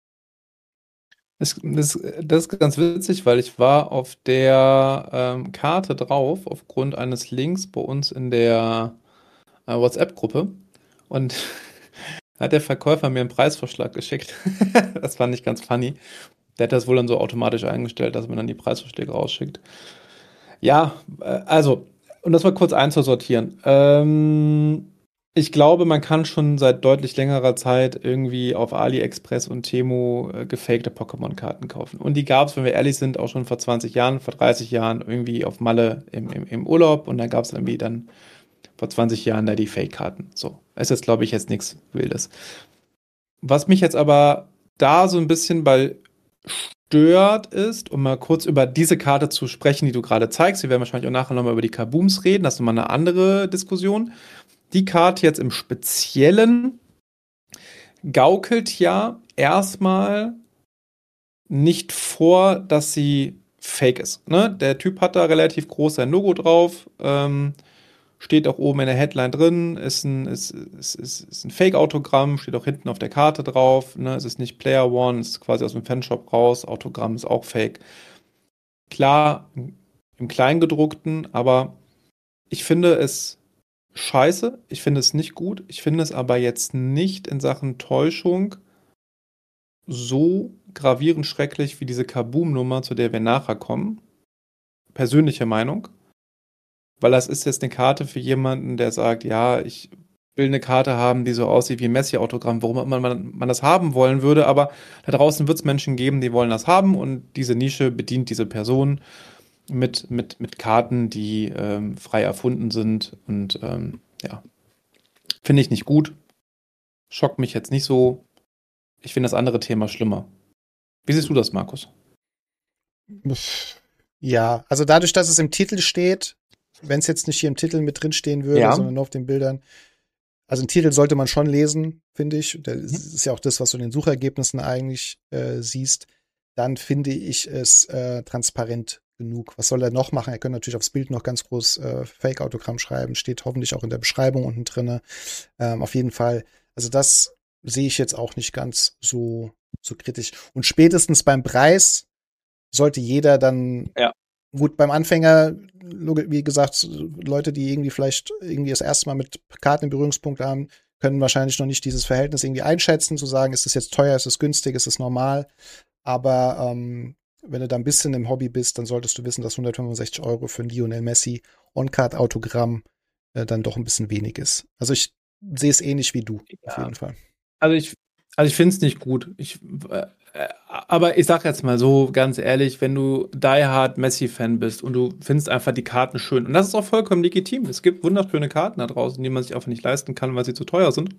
Das, das, das ist ganz witzig, weil ich war auf der ähm, Karte drauf, aufgrund eines Links bei uns in der äh, WhatsApp-Gruppe. Und hat der Verkäufer mir einen Preisvorschlag geschickt. Das fand ich ganz funny. Der hat das wohl dann so automatisch eingestellt, dass man dann die Preisvorschläge rausschickt. Ja, äh, also, um das mal kurz einzusortieren. Ähm, ich glaube, man kann schon seit deutlich längerer Zeit irgendwie auf AliExpress und Temu äh, gefakte Pokémon-Karten kaufen. Und die gab es, wenn wir ehrlich sind, auch schon vor zwanzig Jahren, vor dreißig Jahren irgendwie auf Malle im, im, im Urlaub. Und dann gab es irgendwie dann vor zwanzig Jahren da die Fake-Karten. So, ist jetzt, glaube ich, jetzt nichts Wildes. Was mich jetzt aber da so ein bisschen bei stört ist, um mal kurz über diese Karte zu sprechen, die du gerade zeigst. Wir werden wahrscheinlich auch nachher nochmal über die Kabooms reden. Das ist nochmal eine andere Diskussion. Die Karte jetzt im Speziellen gaukelt ja erstmal nicht vor, dass sie fake ist. Ne? Der Typ hat da relativ groß sein Logo drauf, ähm, steht auch oben in der Headline drin, ist ein, ist, ist, ist, ist ein Fake-Autogramm, steht auch hinten auf der Karte drauf. Ne? Es ist nicht Player One, es ist quasi aus dem Fanshop raus, Autogramm ist auch fake. Klar, im Kleingedruckten, aber ich finde es scheiße, ich finde es nicht gut, ich finde es aber jetzt nicht in Sachen Täuschung so gravierend schrecklich wie diese Kaboom-Nummer, zu der wir nachher kommen. Persönliche Meinung. Weil das ist jetzt eine Karte für jemanden, der sagt, ja, ich will eine Karte haben, die so aussieht wie ein Messi-Autogramm, warum immer man, man das haben wollen würde, aber da draußen wird es Menschen geben, die wollen das haben und diese Nische bedient diese Person mit, mit, mit Karten, die ähm, frei erfunden sind und ähm, ja, finde ich nicht gut. Schockt mich jetzt nicht so. Ich finde das andere Thema schlimmer. Wie siehst du das, Markus? Ja, also dadurch, dass es im Titel steht, wenn es jetzt nicht hier im Titel mit drin stehen würde, ja, sondern nur auf den Bildern. Also den Titel sollte man schon lesen, finde ich. Das ist ja auch das, was du in den Suchergebnissen eigentlich äh, siehst. Dann finde ich es äh, transparent genug. Was soll er noch machen? Er könnte natürlich aufs Bild noch ganz groß äh, Fake-Autogramm schreiben. Steht hoffentlich auch in der Beschreibung unten drin. Ähm, auf jeden Fall. Also das sehe ich jetzt auch nicht ganz so, so kritisch. Und spätestens beim Preis sollte jeder dann ja. Gut, beim Anfänger, wie gesagt, Leute, die irgendwie vielleicht irgendwie das erste Mal mit Karten in Berührungspunkt haben, können wahrscheinlich noch nicht dieses Verhältnis irgendwie einschätzen, zu sagen, ist es jetzt teuer, ist es günstig, ist es normal. Aber ähm, wenn du da ein bisschen im Hobby bist, dann solltest du wissen, dass hundertfünfundsechzig Euro für ein Lionel Messi On-Card-Autogramm äh, dann doch ein bisschen wenig ist. Also ich sehe es ähnlich wie du, ja. Auf jeden Fall. Also ich, also ich finde es nicht gut. Ich äh, Aber ich sag jetzt mal so, ganz ehrlich, wenn du Die Hard Messi-Fan bist und du findest einfach die Karten schön, und das ist auch vollkommen legitim. Es gibt wunderschöne Karten da draußen, die man sich einfach nicht leisten kann, weil sie zu teuer sind.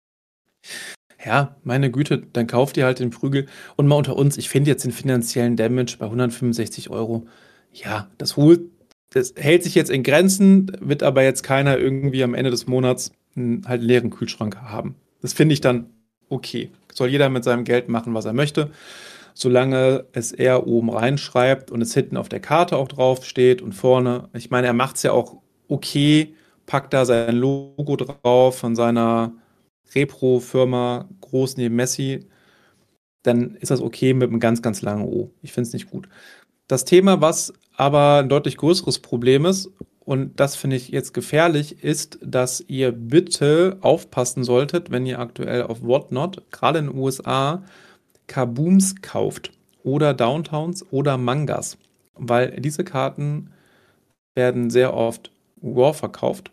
Ja, meine Güte, dann kauft ihr halt den Prügel. Und mal unter uns, ich finde jetzt den finanziellen Damage bei hundertfünfundsechzig Euro, ja, das holt, das hält sich jetzt in Grenzen, wird aber jetzt keiner irgendwie am Ende des Monats einen halt leeren Kühlschrank haben. Das finde ich dann okay. Soll jeder mit seinem Geld machen, was er möchte, solange es er oben reinschreibt und es hinten auf der Karte auch drauf steht und vorne. Ich meine, er macht es ja auch okay, packt da sein Logo drauf von seiner Repro-Firma groß neben Messi, dann ist das okay mit einem ganz, ganz langen O. Ich finde es nicht gut. Das Thema, was aber ein deutlich größeres Problem ist, und das finde ich jetzt gefährlich, ist, dass ihr bitte aufpassen solltet, wenn ihr aktuell auf Whatnot, gerade in den U S A, Kabooms kauft oder Downtowns oder Mangas. Weil diese Karten werden sehr oft raw verkauft.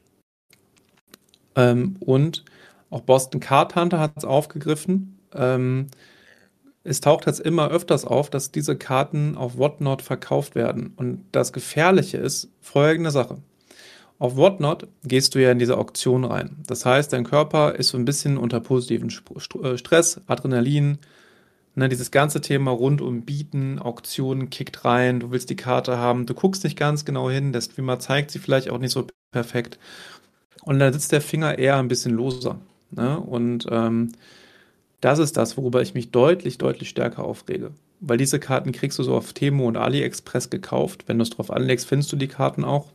Ähm, und auch Boston Card Hunter hat es aufgegriffen. Ähm, es taucht jetzt immer öfters auf, dass diese Karten auf Whatnot verkauft werden. Und das Gefährliche ist folgende Sache. Auf Whatnot gehst du ja in diese Auktion rein. Das heißt, dein Körper ist so ein bisschen unter positiven Stress, Adrenalin, ne, dieses ganze Thema rund um Bieten, Auktionen kickt rein, du willst die Karte haben, du guckst nicht ganz genau hin, der Streamer zeigt sie vielleicht auch nicht so perfekt. Und dann sitzt der Finger eher ein bisschen loser. Ne? Und ähm, das ist das, worüber ich mich deutlich, deutlich stärker aufrege. Weil diese Karten kriegst du so auf Temu und AliExpress gekauft. Wenn du es drauf anlegst, findest du die Karten auch.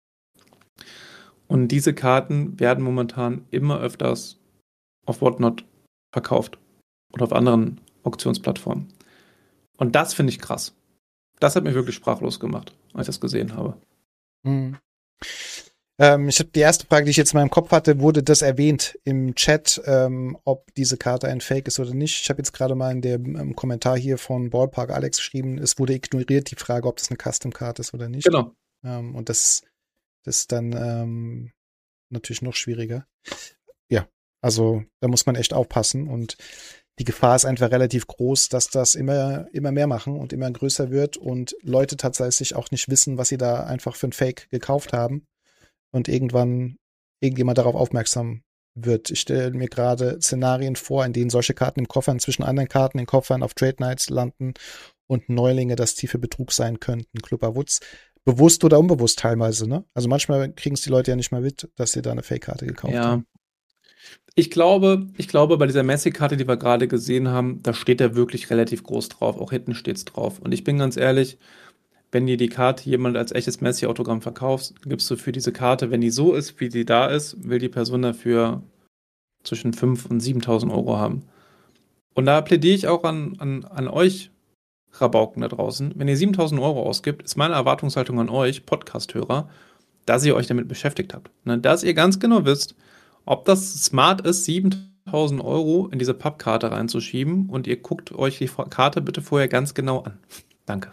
Und diese Karten werden momentan immer öfters auf Whatnot verkauft. Oder auf anderen Auktionsplattformen. Und das finde ich krass. Das hat mich wirklich sprachlos gemacht, als ich das gesehen habe. Hm. Ähm, ich habe die erste Frage, die ich jetzt in meinem Kopf hatte, wurde das erwähnt im Chat, ähm, ob diese Karte ein Fake ist oder nicht. Ich habe jetzt gerade mal in dem ähm, Kommentar hier von Ballpark Alex geschrieben, es wurde ignoriert, die Frage, ob das eine Custom-Karte ist oder nicht. Genau. Ähm, und das, das ist dann ähm, natürlich noch schwieriger. Ja, also da muss man echt aufpassen und die Gefahr ist einfach relativ groß, dass das immer, immer mehr machen und immer größer wird und Leute tatsächlich auch nicht wissen, was sie da einfach für ein Fake gekauft haben. Und irgendwann irgendjemand darauf aufmerksam wird. Ich stelle mir gerade Szenarien vor, in denen solche Karten im Koffer zwischen anderen Karten in Koffern auf Trade Nights landen und Neulinge das tiefe Betrug sein könnten. Clubber Woods. Bewusst oder unbewusst teilweise, ne? Also manchmal kriegen es die Leute ja nicht mal mit, dass sie da eine Fake-Karte gekauft Ja. haben. Ich glaube, ich glaube, bei dieser Messi-Karte, die wir gerade gesehen haben, da steht er wirklich relativ groß drauf. Auch hinten steht es drauf. Und ich bin ganz ehrlich, wenn dir die Karte jemand als echtes Messi-Autogramm verkaufst, gibst du für diese Karte, wenn die so ist, wie die da ist, will die Person dafür zwischen fünftausend und siebentausend Euro haben. Und da plädiere ich auch an, an, an euch, Rabauken da draußen. Wenn ihr siebentausend Euro ausgibt, ist meine Erwartungshaltung an euch, Podcast-Hörer, dass ihr euch damit beschäftigt habt. Ne? Dass ihr ganz genau wisst, ob das smart ist, siebentausend Euro in diese Pappkarte reinzuschieben und ihr guckt euch die Karte bitte vorher ganz genau an. Danke.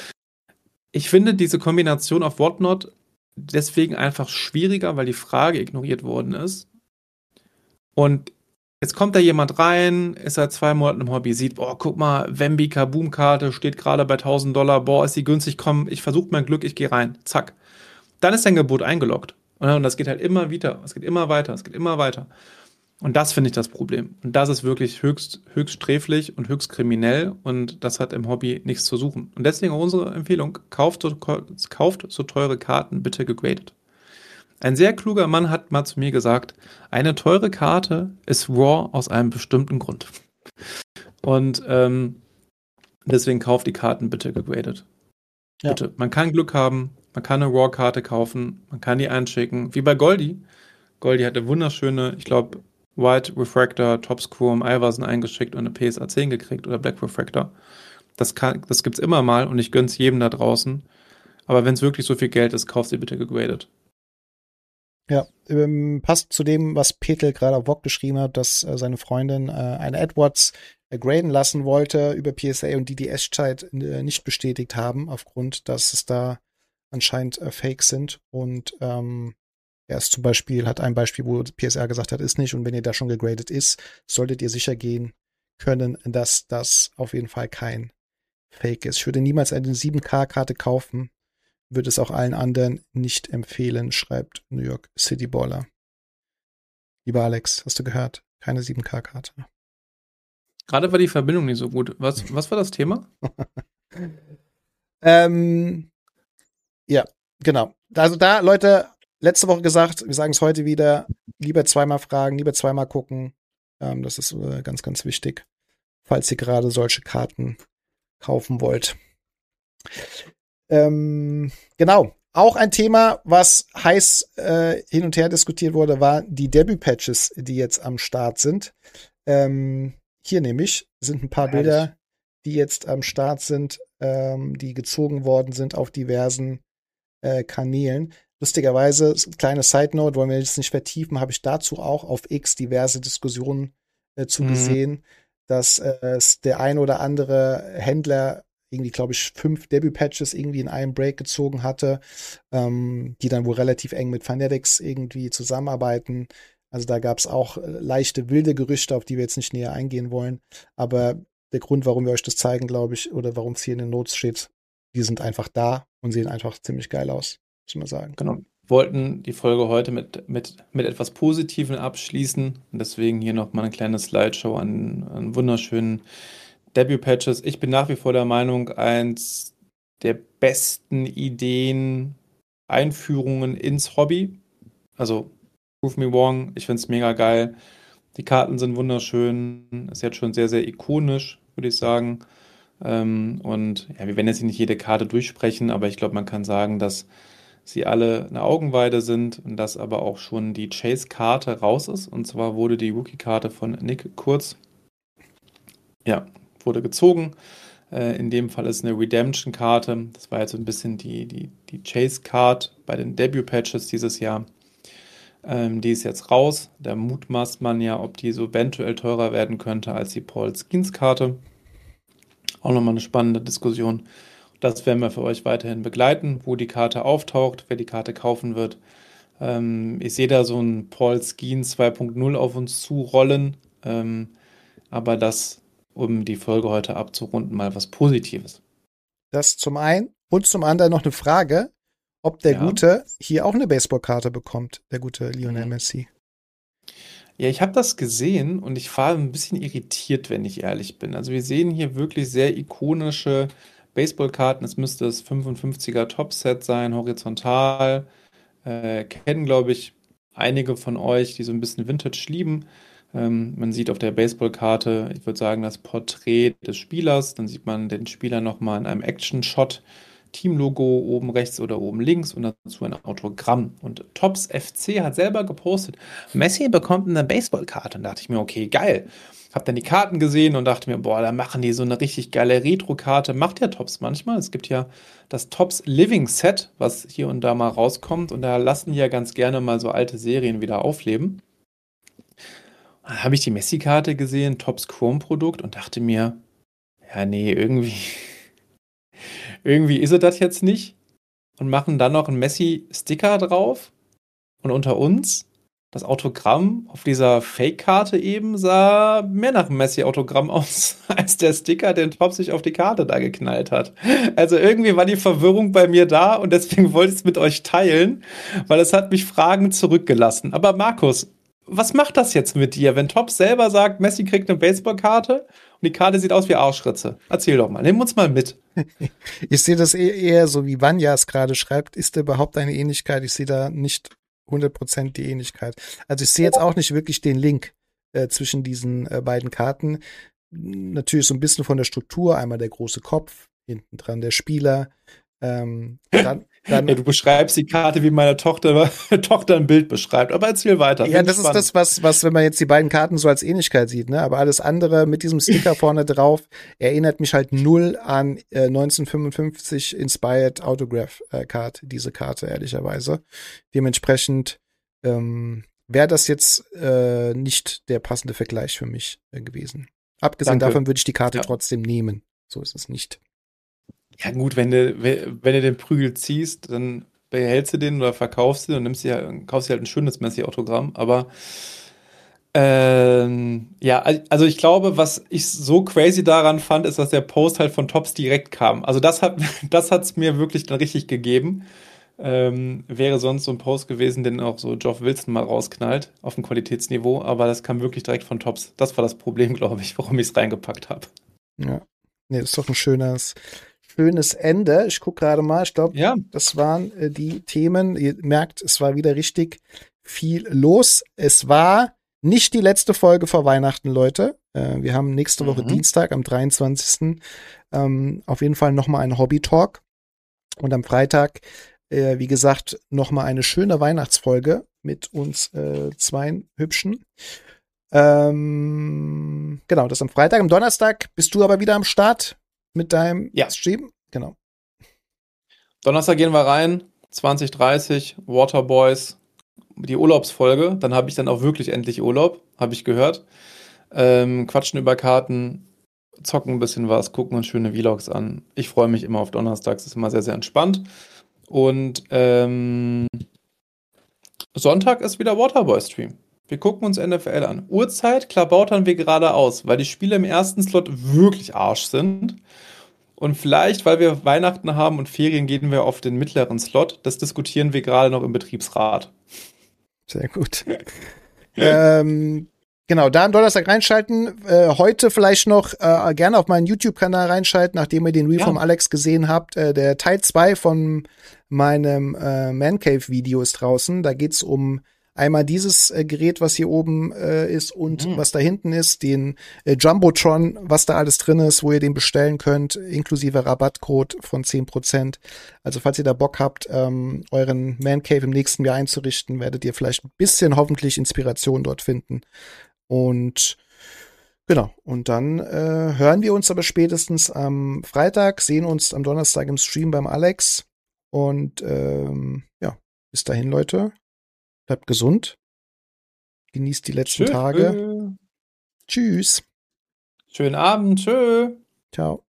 Ich finde diese Kombination auf Whatnot deswegen einfach schwieriger, weil die Frage ignoriert worden ist. Und jetzt kommt da jemand rein, ist seit zwei Monaten im Hobby, sieht, boah, guck mal, Wemby Kaboom-Karte steht gerade bei tausend Dollar, boah, ist die günstig, komm, ich versuche mein Glück, ich gehe rein, zack. Dann ist dein Gebot eingeloggt. Und das geht halt immer wieder, es geht immer weiter, es geht immer weiter. Und das finde ich das Problem. Und das ist wirklich höchst, höchst sträflich und höchst kriminell und das hat im Hobby nichts zu suchen. Und deswegen auch unsere Empfehlung, kauft so, kauft so teure Karten bitte gegradet. Ein sehr kluger Mann hat mal zu mir gesagt, eine teure Karte ist raw aus einem bestimmten Grund. Und ähm, deswegen kauft die Karten bitte gegradet. Ja. Bitte. Man kann Glück haben, man kann eine Raw-Karte kaufen, man kann die einschicken, wie bei Goldie. Goldie hatte wunderschöne, ich glaube, White Refractor, Top Chrome, Iverson eingeschickt und eine P S A zehn gekriegt oder Black Refractor. Das, kann, das gibt's immer mal und ich gönn's jedem da draußen. Aber wenn es wirklich so viel Geld ist, kauft sie bitte gegradet. Ja, ähm, passt zu dem, was Petel gerade auf Vogue geschrieben hat, dass äh, seine Freundin äh, eine Edwards äh, graden lassen wollte über P S A und die die Echtzeit äh, nicht bestätigt haben, aufgrund, dass es da anscheinend äh, Fakes sind. Und ähm, er ist zum Beispiel, hat ein Beispiel, wo P S A gesagt hat, ist nicht. Und wenn ihr da schon gegradet ist, solltet ihr sicher gehen können, dass das auf jeden Fall kein Fake ist. Ich würde niemals eine sieben K-Karte kaufen, würde es auch allen anderen nicht empfehlen, schreibt New York City Baller. Lieber Alex, hast du gehört? Keine sieben K-Karte. Gerade war die Verbindung nicht so gut. Was, was war das Thema? ähm, ja, genau. Also da, Leute, letzte Woche gesagt, wir sagen es heute wieder, lieber zweimal fragen, lieber zweimal gucken. Ähm, das ist äh, ganz, ganz wichtig, falls ihr gerade solche Karten kaufen wollt. Ähm, genau. Auch ein Thema, was heiß äh, hin und her diskutiert wurde, war die Debut-Patches, die jetzt am Start sind. Ähm, hier nämlich sind ein paar Herrlich. Bilder, die jetzt am Start sind, ähm, die gezogen worden sind auf diversen äh, Kanälen. Lustigerweise, kleine Side-Note, wollen wir jetzt nicht vertiefen, habe ich dazu auch auf X diverse Diskussionen äh, zu Mhm. gesehen, dass äh, der ein oder andere Händler irgendwie, glaube ich, fünf Debut-Patches irgendwie in einem Break gezogen hatte, ähm, die dann wohl relativ eng mit Fanatics irgendwie zusammenarbeiten. Also da gab es auch äh, leichte wilde Gerüchte, auf die wir jetzt nicht näher eingehen wollen. Aber der Grund, warum wir euch das zeigen, glaube ich, oder warum es hier in den Notes steht, die sind einfach da und sehen einfach ziemlich geil aus, muss man sagen. Genau. wollten die Folge heute mit, mit, mit etwas Positivem abschließen. Und deswegen hier nochmal eine kleine Slideshow an, an wunderschönen Debut-Patches. Ich bin nach wie vor der Meinung, eins der besten Ideen, Einführungen ins Hobby. Also, Prove Me Wrong, ich finde es mega geil. Die Karten sind wunderschön. Ist jetzt schon sehr, sehr ikonisch, würde ich sagen. Ähm, und ja, wir werden jetzt nicht jede Karte durchsprechen, aber ich glaube, man kann sagen, dass sie alle eine Augenweide sind und dass aber auch schon die Chase-Karte raus ist. Und zwar wurde die Rookie-Karte von Nick Kurz, ja, wurde gezogen. Äh, in dem Fall ist eine Redemption-Karte. Das war jetzt so ein bisschen die, die, die Chase-Card bei den Debut-Patches dieses Jahr. Ähm, die ist jetzt raus. Da mutmaßt man ja, ob die so eventuell teurer werden könnte als die Paul Skeens-Karte. Auch nochmal eine spannende Diskussion. Das werden wir für euch weiterhin begleiten, wo die Karte auftaucht, wer die Karte kaufen wird. Ähm, ich sehe da so ein Paul Skeens zwei Punkt null auf uns zurollen. Ähm, aber das, um die Folge heute abzurunden, mal was Positives. Das zum einen. Und zum anderen noch eine Frage, ob der Ja. Gute hier auch eine Baseballkarte bekommt, der gute Lionel Mhm. Messi. Ja, ich habe das gesehen und ich war ein bisschen irritiert, wenn ich ehrlich bin. Also wir sehen hier wirklich sehr ikonische Baseballkarten. Es müsste das fünfundfünfziger Topset sein, horizontal. Äh, kennen, glaube ich, einige von euch, die so ein bisschen Vintage lieben. Ähm, man sieht auf der Baseballkarte, ich würde sagen, das Porträt des Spielers. Dann sieht man den Spieler nochmal in einem Action-Shot. Teamlogo oben rechts oder oben links und dazu ein Autogramm. Und Tops F C hat selber gepostet, Messi bekommt eine Baseballkarte. Und dachte ich mir, okay, geil. Hab dann die Karten gesehen und dachte mir, boah, da machen die so eine richtig geile Retro-Karte. Macht ja Tops manchmal. Es gibt ja das Tops Living Set, was hier und da mal rauskommt. Und da lassen die ja ganz gerne mal so alte Serien wieder aufleben. Dann habe ich die Messi-Karte gesehen, Tops Chrome-Produkt und dachte mir, ja, nee, irgendwie... Irgendwie ist er das jetzt nicht und machen dann noch einen Messi-Sticker drauf und unter uns das Autogramm auf dieser Fake-Karte eben sah mehr nach einem Messi-Autogramm aus, als der Sticker, den Top sich auf die Karte da geknallt hat. Also irgendwie war die Verwirrung bei mir da und deswegen wollte ich es mit euch teilen, weil es hat mich Fragen zurückgelassen. Aber Markus, was macht das jetzt mit dir, wenn Top selber sagt, Messi kriegt eine Baseballkarte und die Karte sieht aus wie Arschritze? Erzähl doch mal, nimm uns mal mit. Ich sehe das eher, eher so, wie Vanya es gerade schreibt. Ist da überhaupt eine Ähnlichkeit? Ich sehe da nicht hundert Prozent die Ähnlichkeit. Also ich sehe jetzt auch nicht wirklich den Link äh, zwischen diesen äh, beiden Karten. Natürlich so ein bisschen von der Struktur. Einmal der große Kopf, hinten dran der Spieler. Ähm, dann, dann, ja, du beschreibst die Karte, wie meine Tochter, Tochter ein Bild beschreibt. Aber erzähl weiter. Ja, das ist das, was, was, wenn man jetzt die beiden Karten so als Ähnlichkeit sieht, ne? Aber alles andere mit diesem Sticker vorne drauf erinnert mich halt null an äh, neunzehnhundertfünfundfünfzig Inspired Autograph äh, Card, diese Karte, ehrlicherweise. Dementsprechend ähm, wäre das jetzt äh, nicht der passende Vergleich für mich äh, gewesen. Abgesehen Danke. davon würde ich die Karte Ja. trotzdem nehmen. So ist es nicht. Ja gut, wenn du, wenn du den Prügel ziehst, dann behältst du den oder verkaufst du den und nimmst dir, kaufst dir halt ein schönes Messi-Autogramm. Aber ähm, ja, also ich glaube, was ich so crazy daran fand, ist, dass der Post halt von Tops direkt kam. Also das hat das hat's mir wirklich dann richtig gegeben. Ähm, wäre sonst so ein Post gewesen, den auch so Geoff Wilson mal rausknallt auf dem Qualitätsniveau, aber das kam wirklich direkt von Tops. Das war das Problem, glaube ich, warum ich es reingepackt habe. Ja. Nee, das ist doch ein schönes, schönes Ende. Ich gucke gerade mal, ich glaube, Ja. das waren äh, die Themen. Ihr merkt, es war wieder richtig viel los. Es war nicht die letzte Folge vor Weihnachten, Leute. Äh, wir haben nächste Woche Mhm. Dienstag, am dreiundzwanzigsten Ähm, auf jeden Fall nochmal einen Hobby-Talk. Und am Freitag, äh, wie gesagt, nochmal eine schöne Weihnachtsfolge mit uns äh, zwei Hübschen. Ähm, genau, das am Freitag. Am Donnerstag bist du aber wieder am Start mit deinem Ja. Stream. Genau. Donnerstag gehen wir rein, zwanzig dreißig, Waterboys, die Urlaubsfolge. Dann habe ich dann auch wirklich endlich Urlaub, habe ich gehört. Ähm, quatschen über Karten, zocken ein bisschen was, gucken uns schöne Vlogs an. Ich freue mich immer auf Donnerstags, ist immer sehr, sehr entspannt. Und ähm, Sonntag ist wieder Waterboy-Stream. Wir gucken uns N F L an. Uhrzeit klabautern wir gerade aus, weil die Spiele im ersten Slot wirklich Arsch sind. Und vielleicht, weil wir Weihnachten haben und Ferien, gehen wir auf den mittleren Slot. Das diskutieren wir gerade noch im Betriebsrat. Sehr gut. ähm, genau, da am Donnerstag reinschalten. Äh, heute vielleicht noch äh, gerne auf meinen YouTube-Kanal reinschalten, nachdem ihr den Reel ja. vom Alex gesehen habt. Äh, der Teil zwei von meinem äh, Man Cave-Video ist draußen. Da geht's um einmal dieses äh, Gerät, was hier oben äh, ist und mhm. was da hinten ist, den äh, Jumbotron, was da alles drin ist, wo ihr den bestellen könnt, inklusive Rabattcode von zehn Prozent. Also falls ihr da Bock habt, ähm, euren Man Cave im nächsten Jahr einzurichten, werdet ihr vielleicht ein bisschen hoffentlich Inspiration dort finden. Und genau, und dann äh, hören wir uns aber spätestens am Freitag, sehen uns am Donnerstag im Stream beim Alex. Und ähm, ja, bis dahin, Leute. Bleibt gesund. Genießt die letzten Tschö. Tage. Tschüss. Schönen Abend. Tschö. Ciao.